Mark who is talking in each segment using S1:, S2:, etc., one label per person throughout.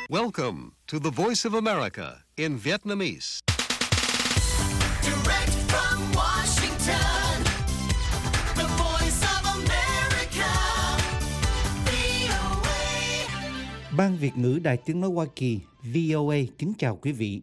S1: Welcome to the Voice of America in Vietnamese.
S2: Direct from Washington, the Voice of America, VOA.
S3: Ban Việt ngữ Đài Tiếng nói Hoa Kỳ VOA kính chào quý vị.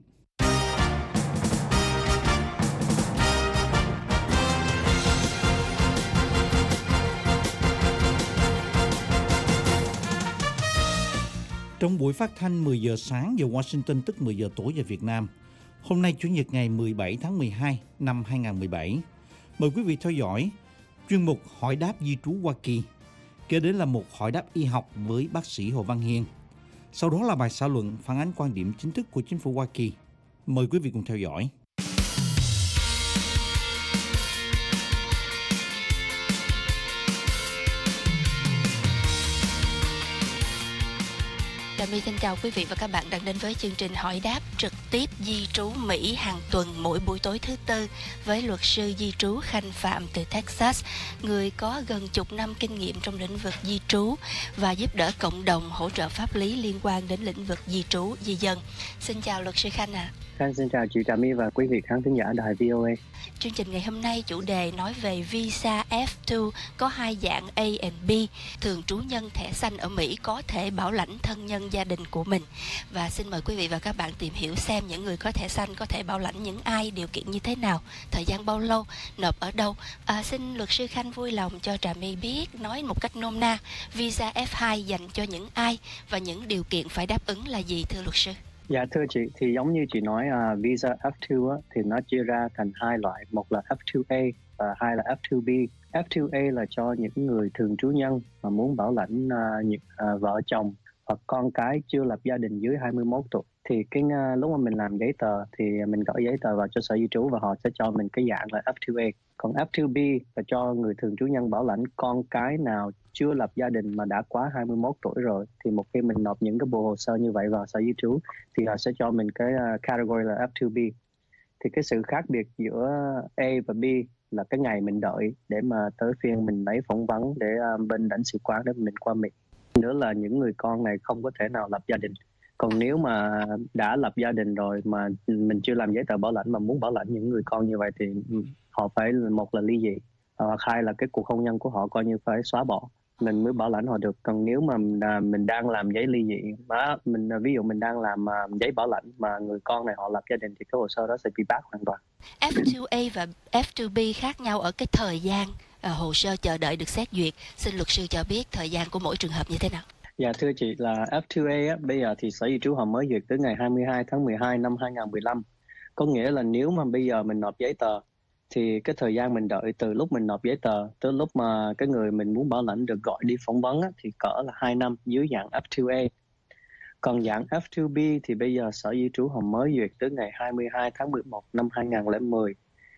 S3: Trong buổi phát thanh 10 giờ sáng giờ Washington tức 10 giờ tối giờ Việt Nam, hôm nay Chủ nhật ngày 17 tháng 12 năm 2017, mời quý vị theo dõi chuyên mục Hỏi đáp di trú Hoa Kỳ. Kế đến là một hỏi đáp y học với bác sĩ Hồ Văn Hiên. Sau đó là bài xã luận phản ánh quan điểm chính thức của chính phủ Hoa Kỳ. Mời quý vị cùng theo dõi.
S4: Trà My xin chào quý vị và các bạn đang đến với chương trình hỏi đáp trực tiếp di trú Mỹ hàng tuần mỗi buổi tối thứ Tư với luật sư di trú Khanh Phạm từ Texas, người có gần chục năm kinh nghiệm trong lĩnh vực di trú và giúp đỡ cộng đồng hỗ trợ pháp lý liên quan đến lĩnh vực di trú, di dân. Xin chào luật sư Khanh ạ.
S5: Xin chào chị Trà My và quý vị khán thính giả đài VOA.
S4: Chương trình ngày hôm nay chủ đề nói về visa F2 có hai dạng A and B. Thường trú nhân thẻ xanh ở Mỹ có thể bảo lãnh thân nhân gia đình của mình. Và xin mời quý vị và các bạn tìm hiểu xem những người có thẻ xanh có thể bảo lãnh những ai, điều kiện như thế nào, thời gian bao lâu, nộp ở đâu. Xin luật sư Khanh vui lòng cho Trà My biết, nói một cách nôm na, visa F2 dành cho những ai và những điều kiện phải đáp ứng là gì thưa luật sư?
S5: Dạ thưa chị, thì giống như chị nói visa F2 á, thì nó chia ra thành hai loại, một là F2A và hai là F2B. F2A là cho những người thường trú nhân mà muốn bảo lãnh vợ chồng hoặc con cái chưa lập gia đình dưới 21 tuổi. Thì lúc mà mình làm giấy tờ thì mình gửi giấy tờ vào cho sở di trú và họ sẽ cho mình cái dạng là F2A. Còn F2B là cho người thường trú nhân bảo lãnh con cái nào chưa lập gia đình mà đã quá 21 tuổi rồi. Thì một khi mình nộp những cái bộ hồ sơ như vậy vào sở di trú thì họ sẽ cho mình cái category là F2B. Thì cái sự khác biệt giữa A và B là cái ngày mình đợi để mà tới phiên mình lấy phỏng vấn để bên lãnh sự quán để mình qua Mỹ. Nữa là những người con này không có thể nào lập gia đình. Còn nếu mà đã lập gia đình rồi mà mình chưa làm giấy tờ bảo lãnh mà muốn bảo lãnh những người con như vậy thì họ phải một là ly dị, hoặc hai là cái cuộc hôn nhân của họ coi như phải xóa bỏ, mình mới bảo lãnh họ được. Còn nếu mà mình đang làm giấy ly dị, ví dụ mình đang làm giấy bảo lãnh mà người con này họ lập gia đình thì cái hồ sơ đó sẽ bị bác hoàn toàn.
S4: F2A và F2B khác nhau ở cái thời gian hồ sơ chờ đợi được xét duyệt. Xin luật sư cho biết thời gian của mỗi trường hợp như thế nào?
S5: Dạ thưa chị, là F2A á, bây giờ thì sở di trú họ mới duyệt tới ngày 22 tháng 12 năm 2015. Có nghĩa là nếu mà bây giờ mình nộp giấy tờ thì cái thời gian mình đợi từ lúc mình nộp giấy tờ tới lúc mà cái người mình muốn bảo lãnh được gọi đi phỏng vấn á, thì cỡ là 2 năm dưới dạng F2A. Còn dạng F2B thì bây giờ sở di trú họ mới duyệt tới ngày 22 tháng 11 năm 2010.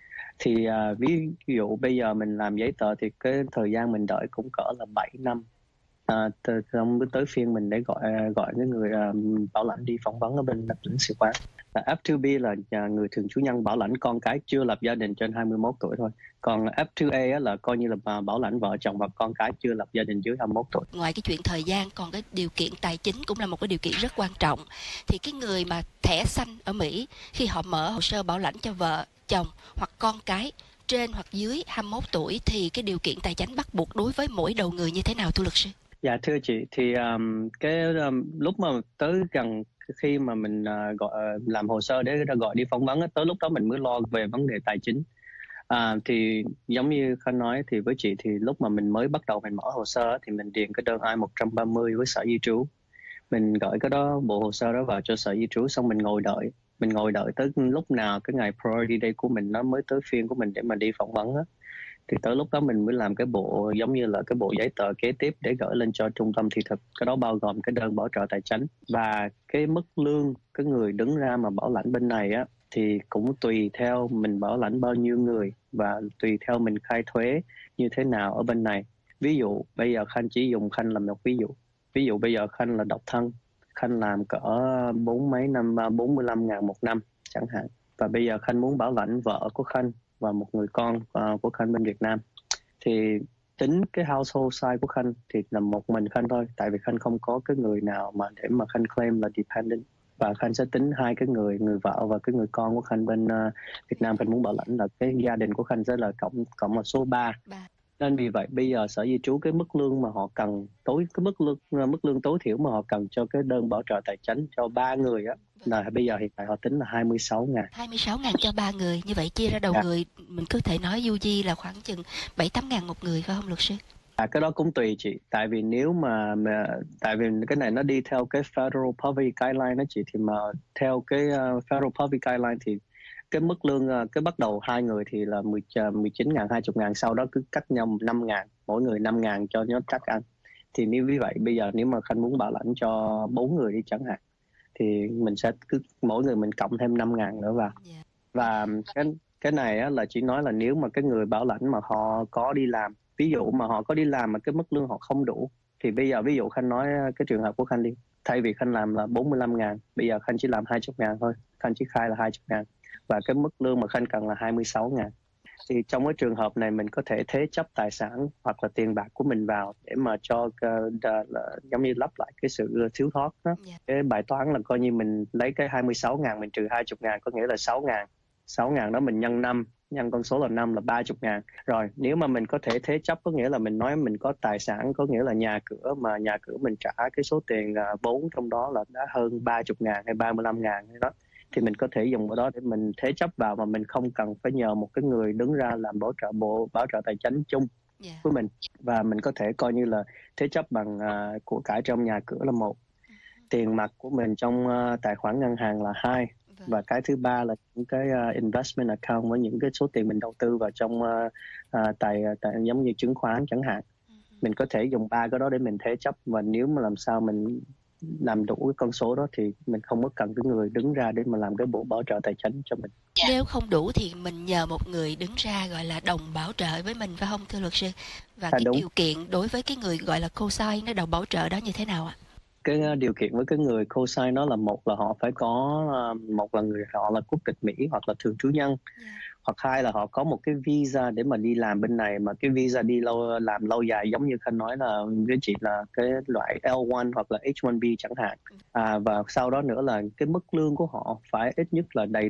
S5: Thì ví dụ bây giờ mình làm giấy tờ thì cái thời gian mình đợi cũng cỡ là 7 năm. Tới phiên mình để gọi cái người bảo lãnh đi phỏng vấn ở bên lãnh sự quán. F2B là người thường trú nhân bảo lãnh con cái chưa lập gia đình trên 21 tuổi thôi. Còn F2A là coi như là bảo lãnh vợ chồng và con cái chưa lập gia đình dưới 21 tuổi.
S4: Ngoài cái chuyện thời gian, còn cái điều kiện tài chính cũng là một cái điều kiện rất quan trọng. Thì cái người mà thẻ xanh ở Mỹ, khi họ mở hồ sơ bảo lãnh cho vợ, chồng hoặc con cái trên hoặc dưới 21 tuổi thì cái điều kiện tài chính bắt buộc đối với mỗi đầu người như thế nào thưa luật sư?
S5: Dạ thưa chị, thì lúc mà tới gần khi mà mình làm hồ sơ để gọi đi phỏng vấn, tới lúc đó mình mới lo về vấn đề tài chính. Thì giống như Khanh nói thì với chị thì lúc mà mình mới bắt đầu mình mở hồ sơ thì mình điền cái đơn I-130 với sở di trú. Mình gửi cái đó, bộ hồ sơ đó vào cho sở di trú, xong mình ngồi đợi. Mình ngồi đợi tới lúc nào cái ngày priority day của mình nó mới tới phiên của mình để mà đi phỏng vấn á. Thì tới lúc đó mình mới làm cái bộ giống như là cái bộ giấy tờ kế tiếp để gửi lên cho trung tâm thị thực. Cái đó bao gồm cái đơn bảo trợ tài chính và cái mức lương cái người đứng ra mà bảo lãnh bên này á thì cũng tùy theo mình bảo lãnh bao nhiêu người và tùy theo mình khai thuế như thế nào ở bên này. Ví dụ bây giờ Khanh chỉ dùng Khanh làm một ví dụ. Ví dụ bây giờ Khanh là độc thân, Khanh làm cỡ 45.000 một năm chẳng hạn. Và bây giờ Khanh muốn bảo lãnh vợ của Khanh và một người con của Khanh bên Việt Nam. Thì tính cái household size của Khanh thì là một mình Khanh thôi, tại vì Khanh không có cái người nào mà để mà Khanh claim là dependent, và Khanh sẽ tính hai cái người vợ và cái người con của Khanh bên Việt Nam. Khanh muốn bảo lãnh là cái gia đình của Khanh sẽ là cộng là số 3. Nên vì vậy bây giờ Sở Di trú cái mức lương mà họ cần cái mức lương tối thiểu mà họ cần cho cái đơn bảo trợ tài chính cho 3 người á, là bây giờ hiện tại họ tính là 26.000.
S4: 26.000 cho 3 người, như vậy chia ra đầu người mình có thể nói du di là khoảng chừng 7-8 ngàn một người phải không luật sư?
S5: Cái đó cũng tùy chị, tại vì nếu mà tại vì cái này nó đi theo cái Federal Poverty Guideline đó chị, thì mà theo cái Federal Poverty Guideline thì cái mức lương cái bắt đầu 2 người thì là 19.000, 20.000, sau đó cứ cắt nhau 5.000, mỗi người 5.000 cho nó chắc ăn. Thì nếu như vậy bây giờ nếu mà Khanh muốn bảo lãnh cho 4 người đi chẳng hạn, thì mình sẽ cứ mỗi người mình cộng thêm 5.000 nữa vào. Và cái này á, là chỉ nói là nếu mà cái người bảo lãnh mà họ có đi làm, ví dụ mà họ có đi làm mà cái mức lương họ không đủ, thì bây giờ ví dụ Khanh nói cái trường hợp của Khanh đi, thay vì Khanh làm là 45.000, bây giờ Khanh chỉ làm 20.000 thôi, Khanh chỉ khai là 20.000 và cái mức lương mà Khanh cần là 26.000. Thì trong cái trường hợp này mình có thể thế chấp tài sản hoặc là tiền bạc của mình vào để mà cho giống như lấp lại cái sự thiếu thốn đó. Cái bài toán là coi như mình lấy cái 26.000 mình trừ 20.000, có nghĩa là 6.000. 6.000 đó mình nhân 5, nhân con số là 5 là 30.000. Rồi nếu mà mình có thể thế chấp, có nghĩa là mình nói mình có tài sản, có nghĩa là nhà cửa, mà nhà cửa mình trả cái số tiền vốn trong đó là đã hơn 30.000 hay 35.000 hay đó, thì mình có thể dùng cái đó để mình thế chấp vào, mà mình không cần phải nhờ một cái người đứng ra làm bảo trợ tài chính chung với mình. Và mình có thể coi như là thế chấp bằng của cải trong nhà cửa là 1, tiền mặt của mình trong tài khoản ngân hàng là 2, và cái thứ ba là những cái investment account với những cái số tiền mình đầu tư vào trong tài giống như chứng khoán chẳng hạn. Mình có thể dùng 3 cái đó để mình thế chấp, và nếu mà làm sao mình làm đủ cái con số đó thì mình không có cần cái người đứng ra để mà làm cái bộ bảo trợ tài chính cho mình.
S4: Nếu không đủ thì mình nhờ một người đứng ra gọi là đồng bảo trợ với mình phải không thưa luật sư? Và cái điều kiện đối với cái người gọi là co-sign, nó đồng bảo trợ đó như thế nào ạ?
S5: Cái điều kiện với cái người co-sign đó là một là họ phải có một là họ là quốc tịch Mỹ hoặc là thường trú nhân, hoặc 2 là họ có một cái visa để mà đi làm bên này, mà cái visa đi làm lâu dài, giống như Khanh nói là với chị là cái loại L1 hoặc là H1B chẳng hạn. Và sau đó nữa là cái mức lương của họ phải ít nhất là đầy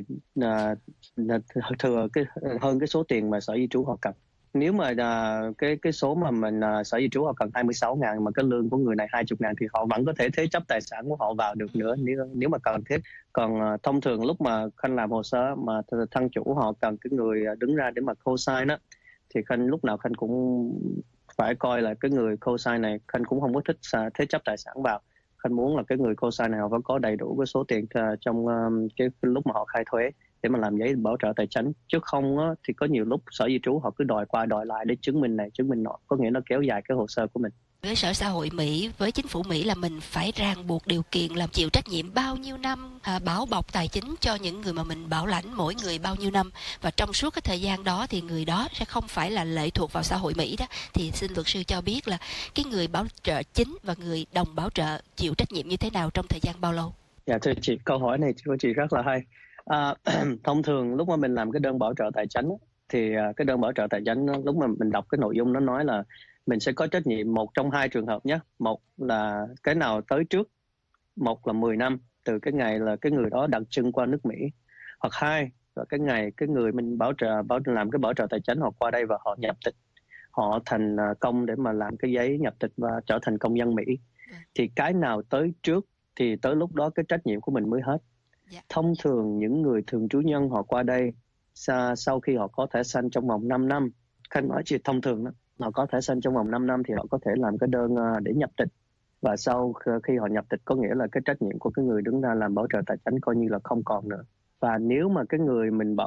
S5: thừa hơn cái số tiền mà Sở Di trú họ cần. Nếu mà cái số mà mình Sở Di trú họ cần 26.000 mà cái lương của người này 20.000 thì họ vẫn có thể thế chấp tài sản của họ vào được nữa nếu mà cần thiết. Còn thông thường lúc mà Khanh làm hồ sơ mà thân chủ họ cần cái người đứng ra để mà co-sign á, thì Khanh lúc nào Khanh cũng phải coi là cái người co-sign này, Khanh cũng không có thích thế chấp tài sản vào. Khanh muốn là cái người co-sign này họ phải có đầy đủ cái số tiền trong cái lúc mà họ khai thuế để mà làm giấy bảo trợ tài chính, chứ không á, thì có nhiều lúc Sở Di trú họ cứ đòi qua đòi lại để chứng minh này chứng minh nọ, có nghĩa nó kéo dài cái hồ sơ của mình.
S4: Với Sở Xã hội Mỹ, với chính phủ Mỹ là mình phải ràng buộc điều kiện làm chịu trách nhiệm bao nhiêu năm bảo bọc tài chính cho những người mà mình bảo lãnh, mỗi người bao nhiêu năm, và trong suốt cái thời gian đó thì người đó sẽ không phải là lệ thuộc vào xã hội Mỹ đó. Thì xin luật sư cho biết là cái người bảo trợ chính và người đồng bảo trợ chịu trách nhiệm như thế nào trong thời gian bao lâu?
S5: Dạ thưa chị, câu hỏi này của chị rất là hay. Thông thường lúc mà mình làm cái đơn bảo trợ tài chính thì cái đơn bảo trợ tài chính lúc mà mình đọc cái nội dung nó nói là mình sẽ có trách nhiệm một trong 2 trường hợp nhé. Một là cái nào tới trước, một là 10 năm từ cái ngày là cái người đó đặt chân qua nước Mỹ, hoặc 2 là cái ngày cái người mình làm cái bảo trợ tài chính họ qua đây và họ nhập tịch, họ thành công để mà làm cái giấy nhập tịch và trở thành công dân Mỹ. Thì cái nào tới trước thì tới lúc đó cái trách nhiệm của mình mới hết. Thông thường những người thường trú nhân họ qua đây sau khi họ có thẻ xanh trong vòng 5 năm, Khanh nói chuyện thông thường đó, họ có thẻ xanh trong vòng 5 năm thì họ có thể làm cái đơn để nhập tịch. Và sau khi họ nhập tịch có nghĩa là cái trách nhiệm của cái người đứng ra làm bảo trợ tài chính coi như là không còn nữa. Và nếu mà cái người mình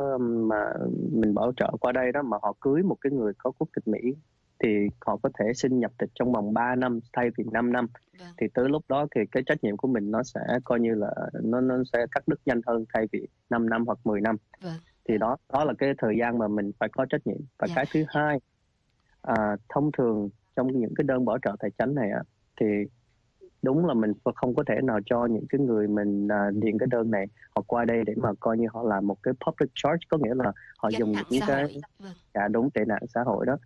S5: bảo trợ qua đây đó mà họ cưới một cái người có quốc tịch Mỹ thì họ có thể xin nhập tịch trong vòng 3 năm thay vì 5 năm. Thì tới lúc đó thì cái trách nhiệm của mình nó sẽ coi như là nó sẽ cắt đứt nhanh hơn thay vì 5 năm hoặc 10 năm. Thì đó là cái thời gian mà mình phải có trách nhiệm. Và cái thứ hai, thông thường trong những cái đơn bảo trợ tài chính này thì đúng là mình không có thể nào cho những cái người mình điền cái đơn này họ qua đây để mà coi như họ làm một cái public charge, có nghĩa là họ dùng những cái đúng tệ nạn xã hội đó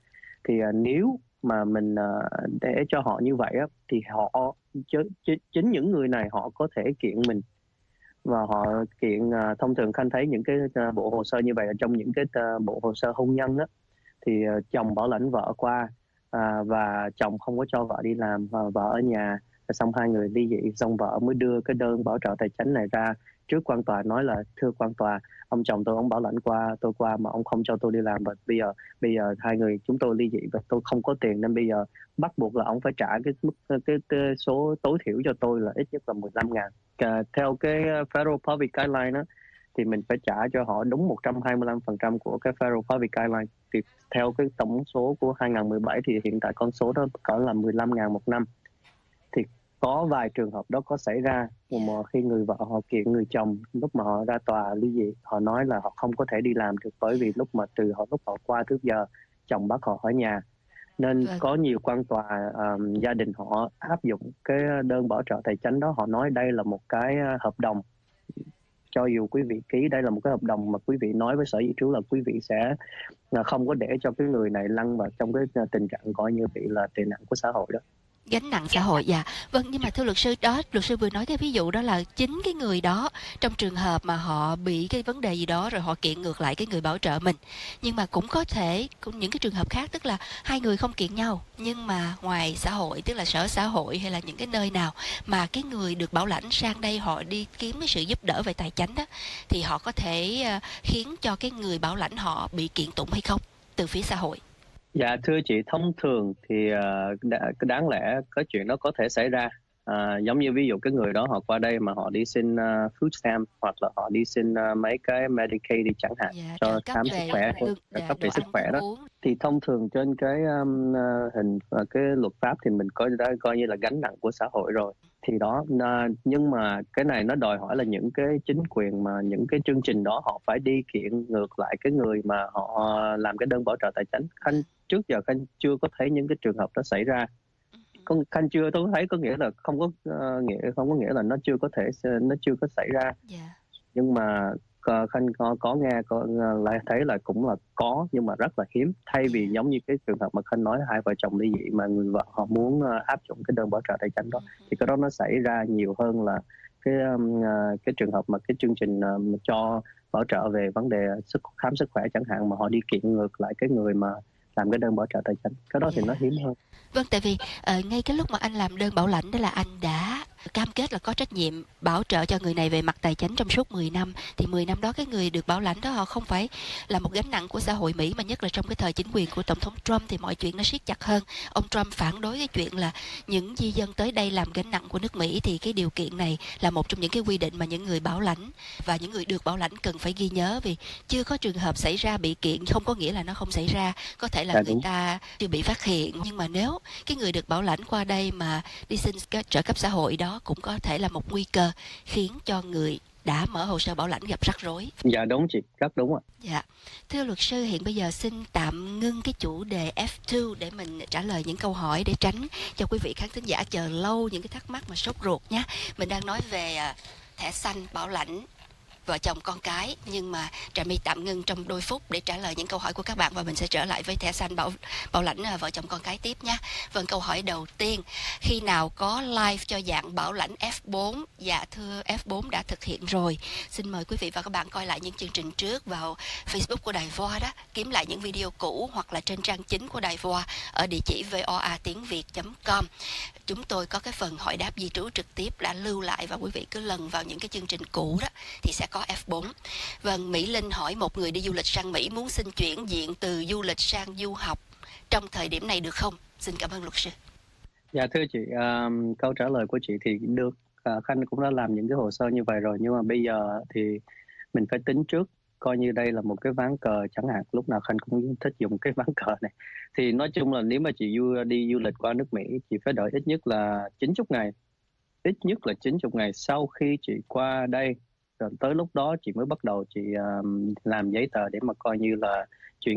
S5: Thì nếu mà mình để cho họ như vậy á, thì họ chính những người này họ có thể kiện mình, và họ kiện thông thường Khanh thấy những cái bộ hồ sơ như vậy ở trong những cái bộ hồ sơ hôn nhân á, thì chồng bảo lãnh vợ qua và chồng không có cho vợ đi làm và vợ ở nhà, xong hai người ly dị, xong vợ mới đưa cái đơn bảo trợ tài chính này ra trước quan tòa, nói là thưa quan tòa, ông chồng tôi ông bảo lãnh qua tôi qua mà ông không cho tôi đi làm, và bây giờ hai người chúng tôi ly dị và tôi không có tiền, nên bây giờ bắt buộc là ông phải trả cái mức cái số tối thiểu cho tôi là ít nhất là 15.000. Theo cái Federal Poverty Guideline đó, thì mình phải trả cho họ đúng 125% của cái Federal Poverty Guideline. Thì theo cái tổng số của 2017 thì hiện tại con số đó cỡ là 15.000 một năm. Thì có vài trường hợp đó có xảy ra, mà khi người vợ họ kiện người chồng, lúc mà họ ra tòa ly dị, họ nói là họ không có thể đi làm được, bởi vì lúc họ qua trước giờ chồng bắt họ ở nhà. Nên có nhiều quan tòa gia đình họ áp dụng cái đơn bảo trợ tài chính đó, họ nói đây là một cái hợp đồng. Cho dù quý vị ký đây là một cái hợp đồng mà quý vị nói với Sở Di trú là quý vị sẽ không có để cho cái người này lăn vào trong cái tình trạng coi như bị là tệ nạn của xã hội đó.
S4: Gánh nặng xã hội. Dạ vâng, nhưng mà thưa luật sư, đó luật sư vừa nói cái ví dụ đó là chính cái người đó trong trường hợp mà họ bị cái vấn đề gì đó rồi họ kiện ngược lại cái người bảo trợ mình. Nhưng mà cũng có thể những cái trường hợp khác, tức là hai người không kiện nhau, nhưng mà ngoài xã hội, tức là sở xã hội hay là những cái nơi nào mà cái người được bảo lãnh sang đây họ đi kiếm cái sự giúp đỡ về tài chính đó, thì họ có thể khiến cho cái người bảo lãnh họ bị kiện tụng hay không từ phía xã hội?
S5: Dạ thưa chị, thông thường thì đáng lẽ cái chuyện đó có thể xảy ra. Giống như ví dụ cái người đó họ qua đây mà họ đi xin food stamp, hoặc là họ đi xin mấy cái Medicaid đi chẳng hạn, cho khám sức khỏe, cấp về sức khỏe đó. Thì thông thường trên cái cái luật pháp thì mình coi như là gánh nặng của xã hội rồi. Thì đó, nhưng mà cái này nó đòi hỏi là những cái chính quyền mà những cái chương trình đó họ phải đi kiện ngược lại cái người mà họ làm cái đơn bảo trợ tài chính. Trước giờ Khanh chưa có thấy những cái trường hợp đó xảy ra. Khanh chưa có thấy, có nghĩa là không có nghĩa là nó chưa có xảy ra. Nhưng mà Khanh có nghe lại thấy là cũng là có, nhưng mà rất là hiếm. Thay vì giống như cái trường hợp mà Khanh nói hai vợ chồng ly dị mà người vợ họ muốn áp dụng cái đơn bảo trợ tài chính đó, thì cái đó nó xảy ra nhiều hơn là cái trường hợp mà cái chương trình cho bảo trợ về vấn đề khám sức khỏe chẳng hạn, mà họ đi kiện ngược lại cái người mà làm cái đơn bảo trợ tài chính. Cái đó thì nó hiếm hơn.
S4: Vâng, tại vì ngay cái lúc mà anh làm đơn bảo lãnh đó là anh đã cam kết là có trách nhiệm bảo trợ cho người này về mặt tài chính trong suốt 10 năm. Thì 10 năm đó cái người được bảo lãnh đó họ không phải là một gánh nặng của xã hội Mỹ, mà nhất là trong cái thời chính quyền của Tổng thống Trump thì mọi chuyện nó siết chặt hơn. Ông Trump phản đối cái chuyện là những di dân tới đây làm gánh nặng của nước Mỹ, thì cái điều kiện này là một trong những cái quy định mà những người bảo lãnh và những người được bảo lãnh cần phải ghi nhớ, vì chưa có trường hợp xảy ra bị kiện không có nghĩa là nó không xảy ra. Có thể là người ta chưa bị phát hiện, nhưng mà nếu cái người được bảo lãnh qua đây mà đi xin trợ cấp xã hội đó cũng có thể là một nguy cơ khiến cho người đã mở hồ sơ bảo lãnh gặp rắc rối.
S5: Dạ đúng chị, rất đúng ạ.
S4: Dạ. Thưa luật sư, hiện bây giờ xin tạm ngưng cái chủ đề F2 để mình trả lời những câu hỏi, để tránh cho quý vị khán thính giả chờ lâu những cái thắc mắc mà sốt ruột nhé. Mình đang nói về thẻ xanh bảo lãnh vợ chồng con cái, nhưng mà Trà My tạm ngưng trong đôi phút để trả lời những câu hỏi của các bạn, và mình sẽ trở lại với thẻ xanh bảo lãnh vợ chồng con cái tiếp nhé. Vâng, câu hỏi đầu tiên, khi nào có live cho dạng bảo lãnh F4? Dạ thưa, F4 đã thực hiện rồi. Xin mời quý vị và các bạn coi lại những chương trình trước vào Facebook của Đài VOA đó, kiếm lại những video cũ hoặc là trên trang chính của Đài VOA ở địa chỉ voatiengviet.com. Chúng tôi có cái phần hỏi đáp di trú trực tiếp đã lưu lại, và quý vị cứ lần vào những cái chương trình cũ đó thì sẽ có F4. Vâng, Mỹ Linh hỏi, một người đi du lịch sang Mỹ muốn xin chuyển diện từ du lịch sang du học trong thời điểm này được không? Xin cảm ơn luật sư.
S5: Dạ thưa chị, câu trả lời của chị thì được. Khanh cũng đã làm những cái hồ sơ như vậy rồi, nhưng mà bây giờ thì mình phải tính trước, coi như đây là một cái ván cờ chẳng hạn. Lúc nào Khanh cũng thích dùng cái ván cờ này. Thì nói chung là nếu mà chị đi du lịch qua nước Mỹ, chị phải đợi ít nhất là 90 ngày. Ít nhất là 90 ngày sau khi chị qua đây. Rồi tới lúc đó chị mới bắt đầu chị làm giấy tờ để mà coi như là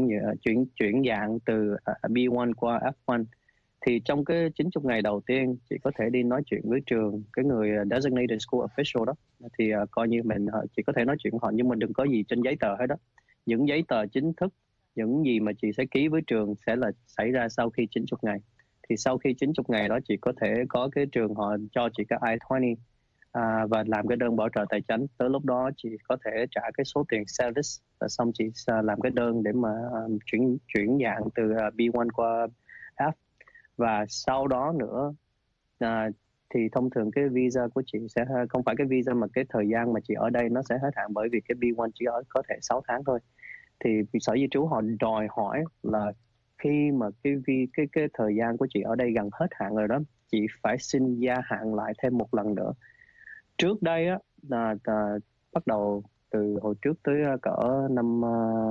S5: chuyển dạng từ B1 qua F1. Thì trong cái 90 ngày đầu tiên chị có thể đi nói chuyện với trường, cái người designated school official đó, thì coi như chị có thể nói chuyện với họ, nhưng mà đừng có gì trên giấy tờ hết đó. Những giấy tờ chính thức, những gì mà chị sẽ ký với trường sẽ là xảy ra sau khi 90 ngày. Thì sau khi 90 ngày đó chị có thể có cái trường họ cho chị cái I-20 và làm cái đơn bảo trợ tài chính. Tới lúc đó chị có thể trả cái số tiền service và xong chị làm cái đơn để mà chuyển dạng từ B1 qua F. Và sau đó nữa thì thông thường cái visa của chị sẽ không phải cái visa mà cái thời gian mà chị ở đây nó sẽ hết hạn, bởi vì cái B1 chỉ có thể 6 tháng thôi. Thì Sở Di trú họ đòi hỏi là khi mà cái thời gian của chị ở đây gần hết hạn rồi đó, chị phải xin gia hạn lại thêm một lần nữa. Trước đây á là bắt đầu từ hồi trước tới cỡ năm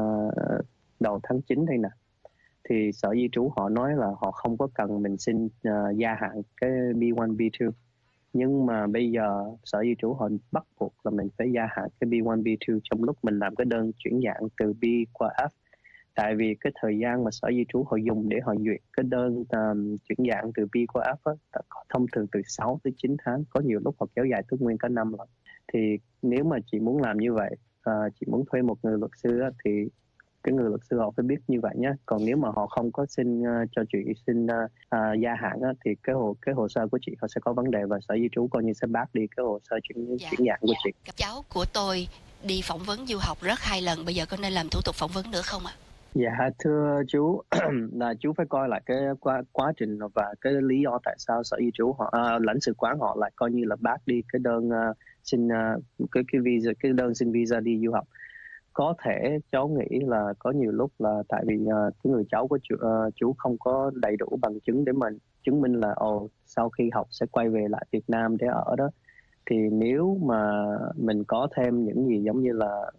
S5: đầu tháng 9 đây nè, thì Sở Di trú họ nói là họ không có cần mình xin gia hạn cái B1, B2. Nhưng mà bây giờ Sở Di trú họ bắt buộc là mình phải gia hạn cái B1, B2 trong lúc mình làm cái đơn chuyển dạng từ B qua F. Tại vì cái thời gian mà Sở Di trú họ dùng để họ duyệt cái đơn chuyển dạng từ B qua F á, thông thường từ 6 tới 9 tháng, có nhiều lúc họ kéo dài tới nguyên cả năm rồi. Thì nếu mà chị muốn làm như vậy, chị muốn thuê một người luật sư á, thì cái người luật sư họ phải biết như vậy nhé. Còn nếu mà họ không có xin cho chị xin gia hạn á, thì cái hồ sơ của chị họ sẽ có vấn đề và Sở Di trú coi như sẽ bác đi cái hồ sơ chuyển dạng của chị.
S4: Cháu của tôi đi phỏng vấn du học rất 2 lần, bây giờ có nên làm thủ tục phỏng vấn nữa không ạ?
S5: Dạ thưa chú, là chú phải coi lại cái quá trình và cái lý do tại sao Sở Di trú họ lãnh sự quán họ lại coi như là bác đi cái đơn xin cái visa, cái đơn xin visa đi du học. Có thể cháu nghĩ là có nhiều lúc là tại vì cái người cháu của chú không có đầy đủ bằng chứng để mà chứng minh là sau khi học sẽ quay về lại Việt Nam để ở đó. Thì nếu mà mình có thêm những gì giống như là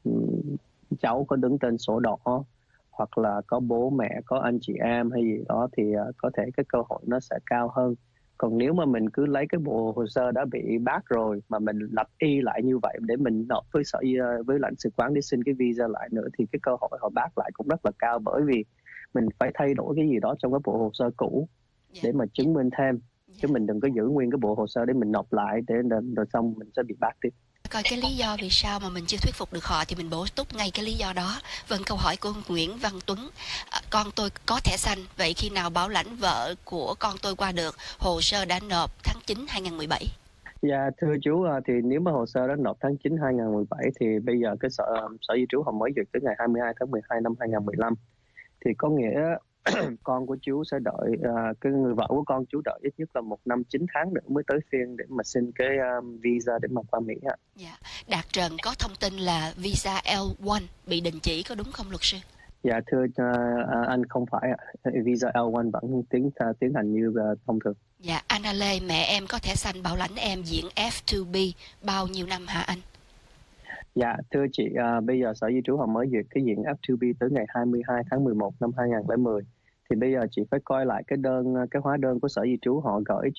S5: cháu có đứng tên sổ đỏ hoặc là có bố mẹ, có anh chị em hay gì đó thì có thể cái cơ hội nó sẽ cao hơn. Còn nếu mà mình cứ lấy cái bộ hồ sơ đã bị bác rồi mà mình lặp y lại như vậy để mình nộp với lãnh sự quán để xin cái visa lại nữa thì cái cơ hội họ bác lại cũng rất là cao, bởi vì mình phải thay đổi cái gì đó trong cái bộ hồ sơ cũ để mà chứng minh thêm, chứ mình đừng có giữ nguyên cái bộ hồ sơ để mình nộp lại để rồi xong mình sẽ bị bác tiếp.
S4: Coi cái lý do vì sao mà mình chưa thuyết phục được họ thì mình bổ túc ngay cái lý do đó. Vâng, câu hỏi của Nguyễn Văn Tuấn. Con tôi có thẻ xanh, vậy khi nào bảo lãnh vợ của con tôi qua được? Hồ sơ đã nộp tháng 9 2017.
S5: Dạ thưa chú, thì nếu mà hồ sơ đã nộp tháng 9 2017 thì bây giờ cái Sở Di trú họ mới duyệt tới ngày 22 tháng 12 năm 2015. Thì có nghĩa con của chú sẽ đợi, cái người vợ của con chú đợi ít nhất là 1 năm 9 tháng nữa mới tới phiên để mà xin cái visa để mà qua Mỹ ạ.
S4: Dạ. Đạt Trần có thông tin là visa L1 bị đình chỉ, có đúng không luật sư?
S5: Dạ thưa anh, không phải ạ. Visa L1 vẫn tiến hành như thông thường.
S4: Dạ, Anna Lê, mẹ em có thẻ xanh bảo lãnh em diện F2B bao nhiêu năm hả anh?
S5: Dạ thưa chị, bây giờ Sở Di trú họ mới duyệt cái diện F2B tới ngày 22 tháng 11 năm 2010. Thì bây giờ chị phải coi lại cái hóa đơn của Sở Di trú họ gửi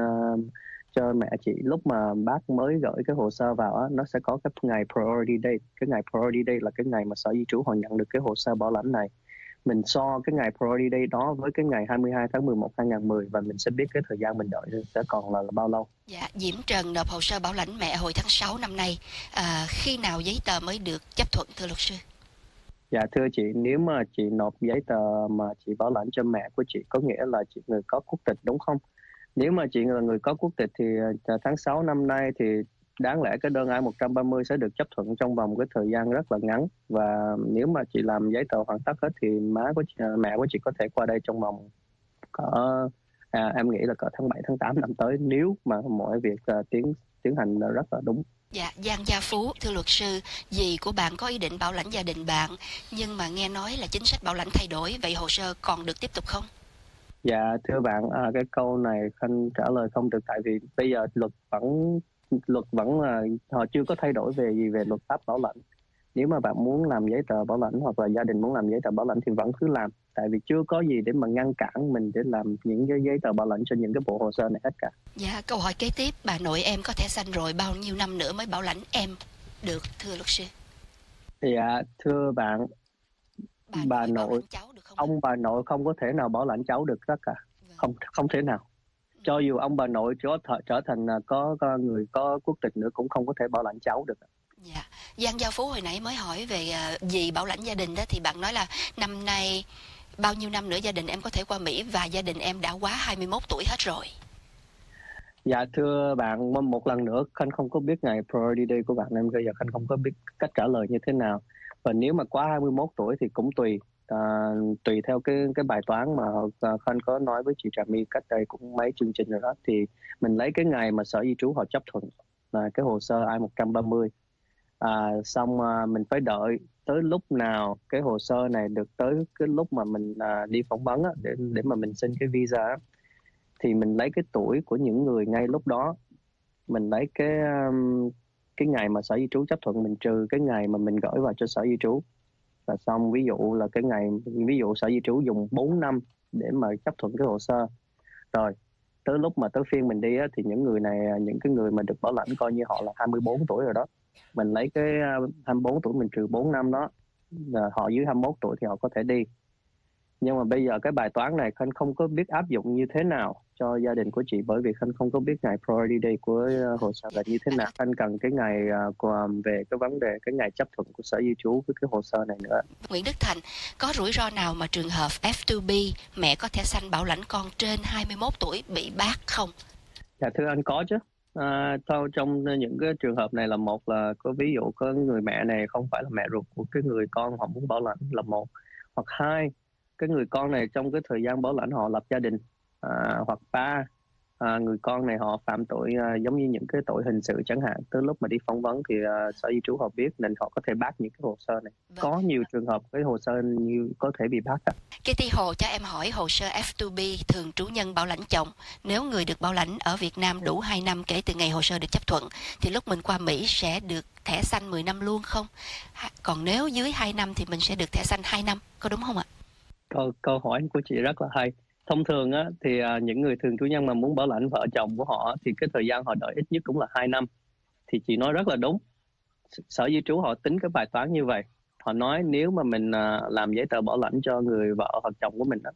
S5: cho mẹ chị lúc mà bác mới gửi cái hồ sơ vào á, nó sẽ có cái ngày priority date. Cái ngày priority date là cái ngày mà Sở Di trú họ nhận được cái hồ sơ bảo lãnh này. Mình so cái ngày priority date đó với cái ngày 22 tháng 11 2010 và mình sẽ biết cái thời gian mình đợi sẽ còn là bao lâu.
S4: Dạ, Diễm Trần nộp hồ sơ bảo lãnh mẹ hồi tháng 6 năm nay. Khi nào giấy tờ mới được chấp thuận thưa luật sư?
S5: Dạ thưa chị, nếu mà chị nộp giấy tờ mà chị bảo lãnh cho mẹ của chị có nghĩa là chị người có quốc tịch đúng không? Nếu mà chị là người có quốc tịch thì tháng 6 năm nay thì đáng lẽ cái đơn I-130 sẽ được chấp thuận trong vòng cái thời gian rất là ngắn. Và nếu mà chị làm giấy tờ hoàn tất hết thì mẹ của chị có thể qua đây trong vòng em nghĩ là cỡ tháng 7, tháng 8 năm tới, nếu mà mọi việc tiến hành rất là đúng.
S4: Dạ, Giang Gia Phú, thưa luật sư, dì của bạn có ý định bảo lãnh gia đình bạn, nhưng mà nghe nói là chính sách bảo lãnh thay đổi, vậy hồ sơ còn được tiếp tục không?
S5: Dạ thưa bạn, cái câu này Khanh trả lời không được, tại vì bây giờ luật vẫn là họ chưa có thay đổi về luật pháp bảo lãnh. Nếu mà bạn muốn làm giấy tờ bảo lãnh hoặc là gia đình muốn làm giấy tờ bảo lãnh thì vẫn cứ làm, tại vì chưa có gì để mà ngăn cản mình để làm những cái giấy tờ bảo lãnh cho những cái bộ hồ sơ này hết cả.
S4: Dạ, câu hỏi kế tiếp, bà nội em có thẻ xanh rồi, bao nhiêu năm nữa mới bảo lãnh em được thưa luật sư?
S5: Dạ thưa bạn, bà nội,
S4: cháu được không?
S5: ông bà nội không có thể nào bảo lãnh cháu được tất cả. Không thể nào. Cho dù ông bà nội trở thành có người có quốc tịch nữa cũng không có thể bảo lãnh cháu được.
S4: Dạ, Giang Giao Phú hồi nãy mới hỏi về gì bảo lãnh gia đình đó, thì bạn nói là năm nay bao nhiêu năm nữa gia đình em có thể qua Mỹ, và gia đình em đã quá 21 tuổi hết rồi.
S5: Dạ thưa bạn, một lần nữa Khanh không có biết ngày Priority Day của bạn em, bây giờ Khanh không có biết cách trả lời như thế nào. Và nếu mà quá 21 tuổi thì cũng tùy theo cái bài toán mà Khanh có nói với chị Trà My cách đây cũng mấy chương trình rồi đó, thì mình lấy cái ngày mà Sở Di trú họ chấp thuận là cái hồ sơ I-130. Xong mình phải đợi tới lúc nào cái hồ sơ này được tới cái lúc mà mình đi phỏng vấn á, để mà mình xin cái visa á, thì mình lấy cái tuổi của những người ngay lúc đó, mình lấy cái ngày mà Sở Di trú chấp thuận, mình trừ cái ngày mà mình gửi vào cho Sở Di trú là xong. Ví dụ là cái ngày, ví dụ Sở Di trú dùng 4 năm để mà chấp thuận cái hồ sơ, rồi tới lúc mà tới phiên mình đi á, thì những cái người mà được bảo lãnh coi như họ là 24 tuổi rồi đó, mình lấy cái 24 tuổi mình trừ 4 năm đó, là họ dưới 21 tuổi thì họ có thể đi. Nhưng mà bây giờ cái bài toán này Khanh không có biết áp dụng như thế nào cho gia đình của chị, bởi vì Khanh không có biết ngày Priority Day của hồ sơ là như thế nào. Khanh cần cái ngày về cái vấn đề cái ngày chấp thuận của Sở Di trú với cái hồ sơ này nữa.
S4: Nguyễn Đức Thành, có rủi ro nào mà trường hợp F2B mẹ có thẻ xanh bảo lãnh con trên 21 tuổi bị bác không?
S5: Dạ thưa anh, có chứ. Trong những cái trường hợp này là một là có ví dụ có người mẹ này không phải là mẹ ruột của cái người con họ muốn bảo lãnh là một, hoặc hai, cái người con này trong cái thời gian bảo lãnh họ lập gia đình, hoặc ba, người con này họ phạm tội giống như những cái tội hình sự chẳng hạn, tới lúc mà đi phỏng vấn thì Sở Di trú họ biết nên họ có thể bác những cái hồ sơ này. Có nhiều trường hợp cái hồ sơ như có thể bị bác.
S4: Kitty Hồ cho em hỏi, hồ sơ F2B thường trú nhân bảo lãnh chồng, nếu người được bảo lãnh ở Việt Nam đủ 2 năm kể từ ngày hồ sơ được chấp thuận thì lúc mình qua Mỹ sẽ được thẻ xanh 10 năm luôn không? Còn nếu dưới 2 năm thì mình sẽ được thẻ xanh 2 năm, có đúng không ạ?
S5: Câu hỏi của chị rất là hay. Thông thường á, thì những người thường trú nhân mà muốn bảo lãnh vợ chồng của họ thì cái thời gian họ đợi ít nhất cũng là 2 năm. Thì chị nói rất là đúng. Sở Di trú họ tính cái bài toán như vậy. Họ nói nếu mà mình làm giấy tờ bảo lãnh cho người vợ hoặc chồng của mình á,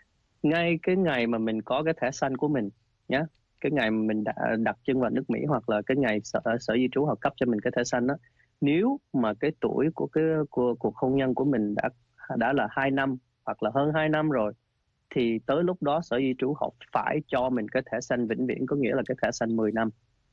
S5: ngay cái ngày mà mình có cái thẻ xanh của mình nhé, cái ngày mà mình đã đặt chân vào nước Mỹ, hoặc là cái ngày Sở Di trú họ cấp cho mình cái thẻ xanh đó, nếu mà cái tuổi của cuộc hôn nhân của mình đã là 2 năm hoặc là hơn 2 năm rồi, thì tới lúc đó Sở Di trú họ phải cho mình cái thẻ xanh vĩnh viễn, có nghĩa là cái thẻ xanh 10 năm.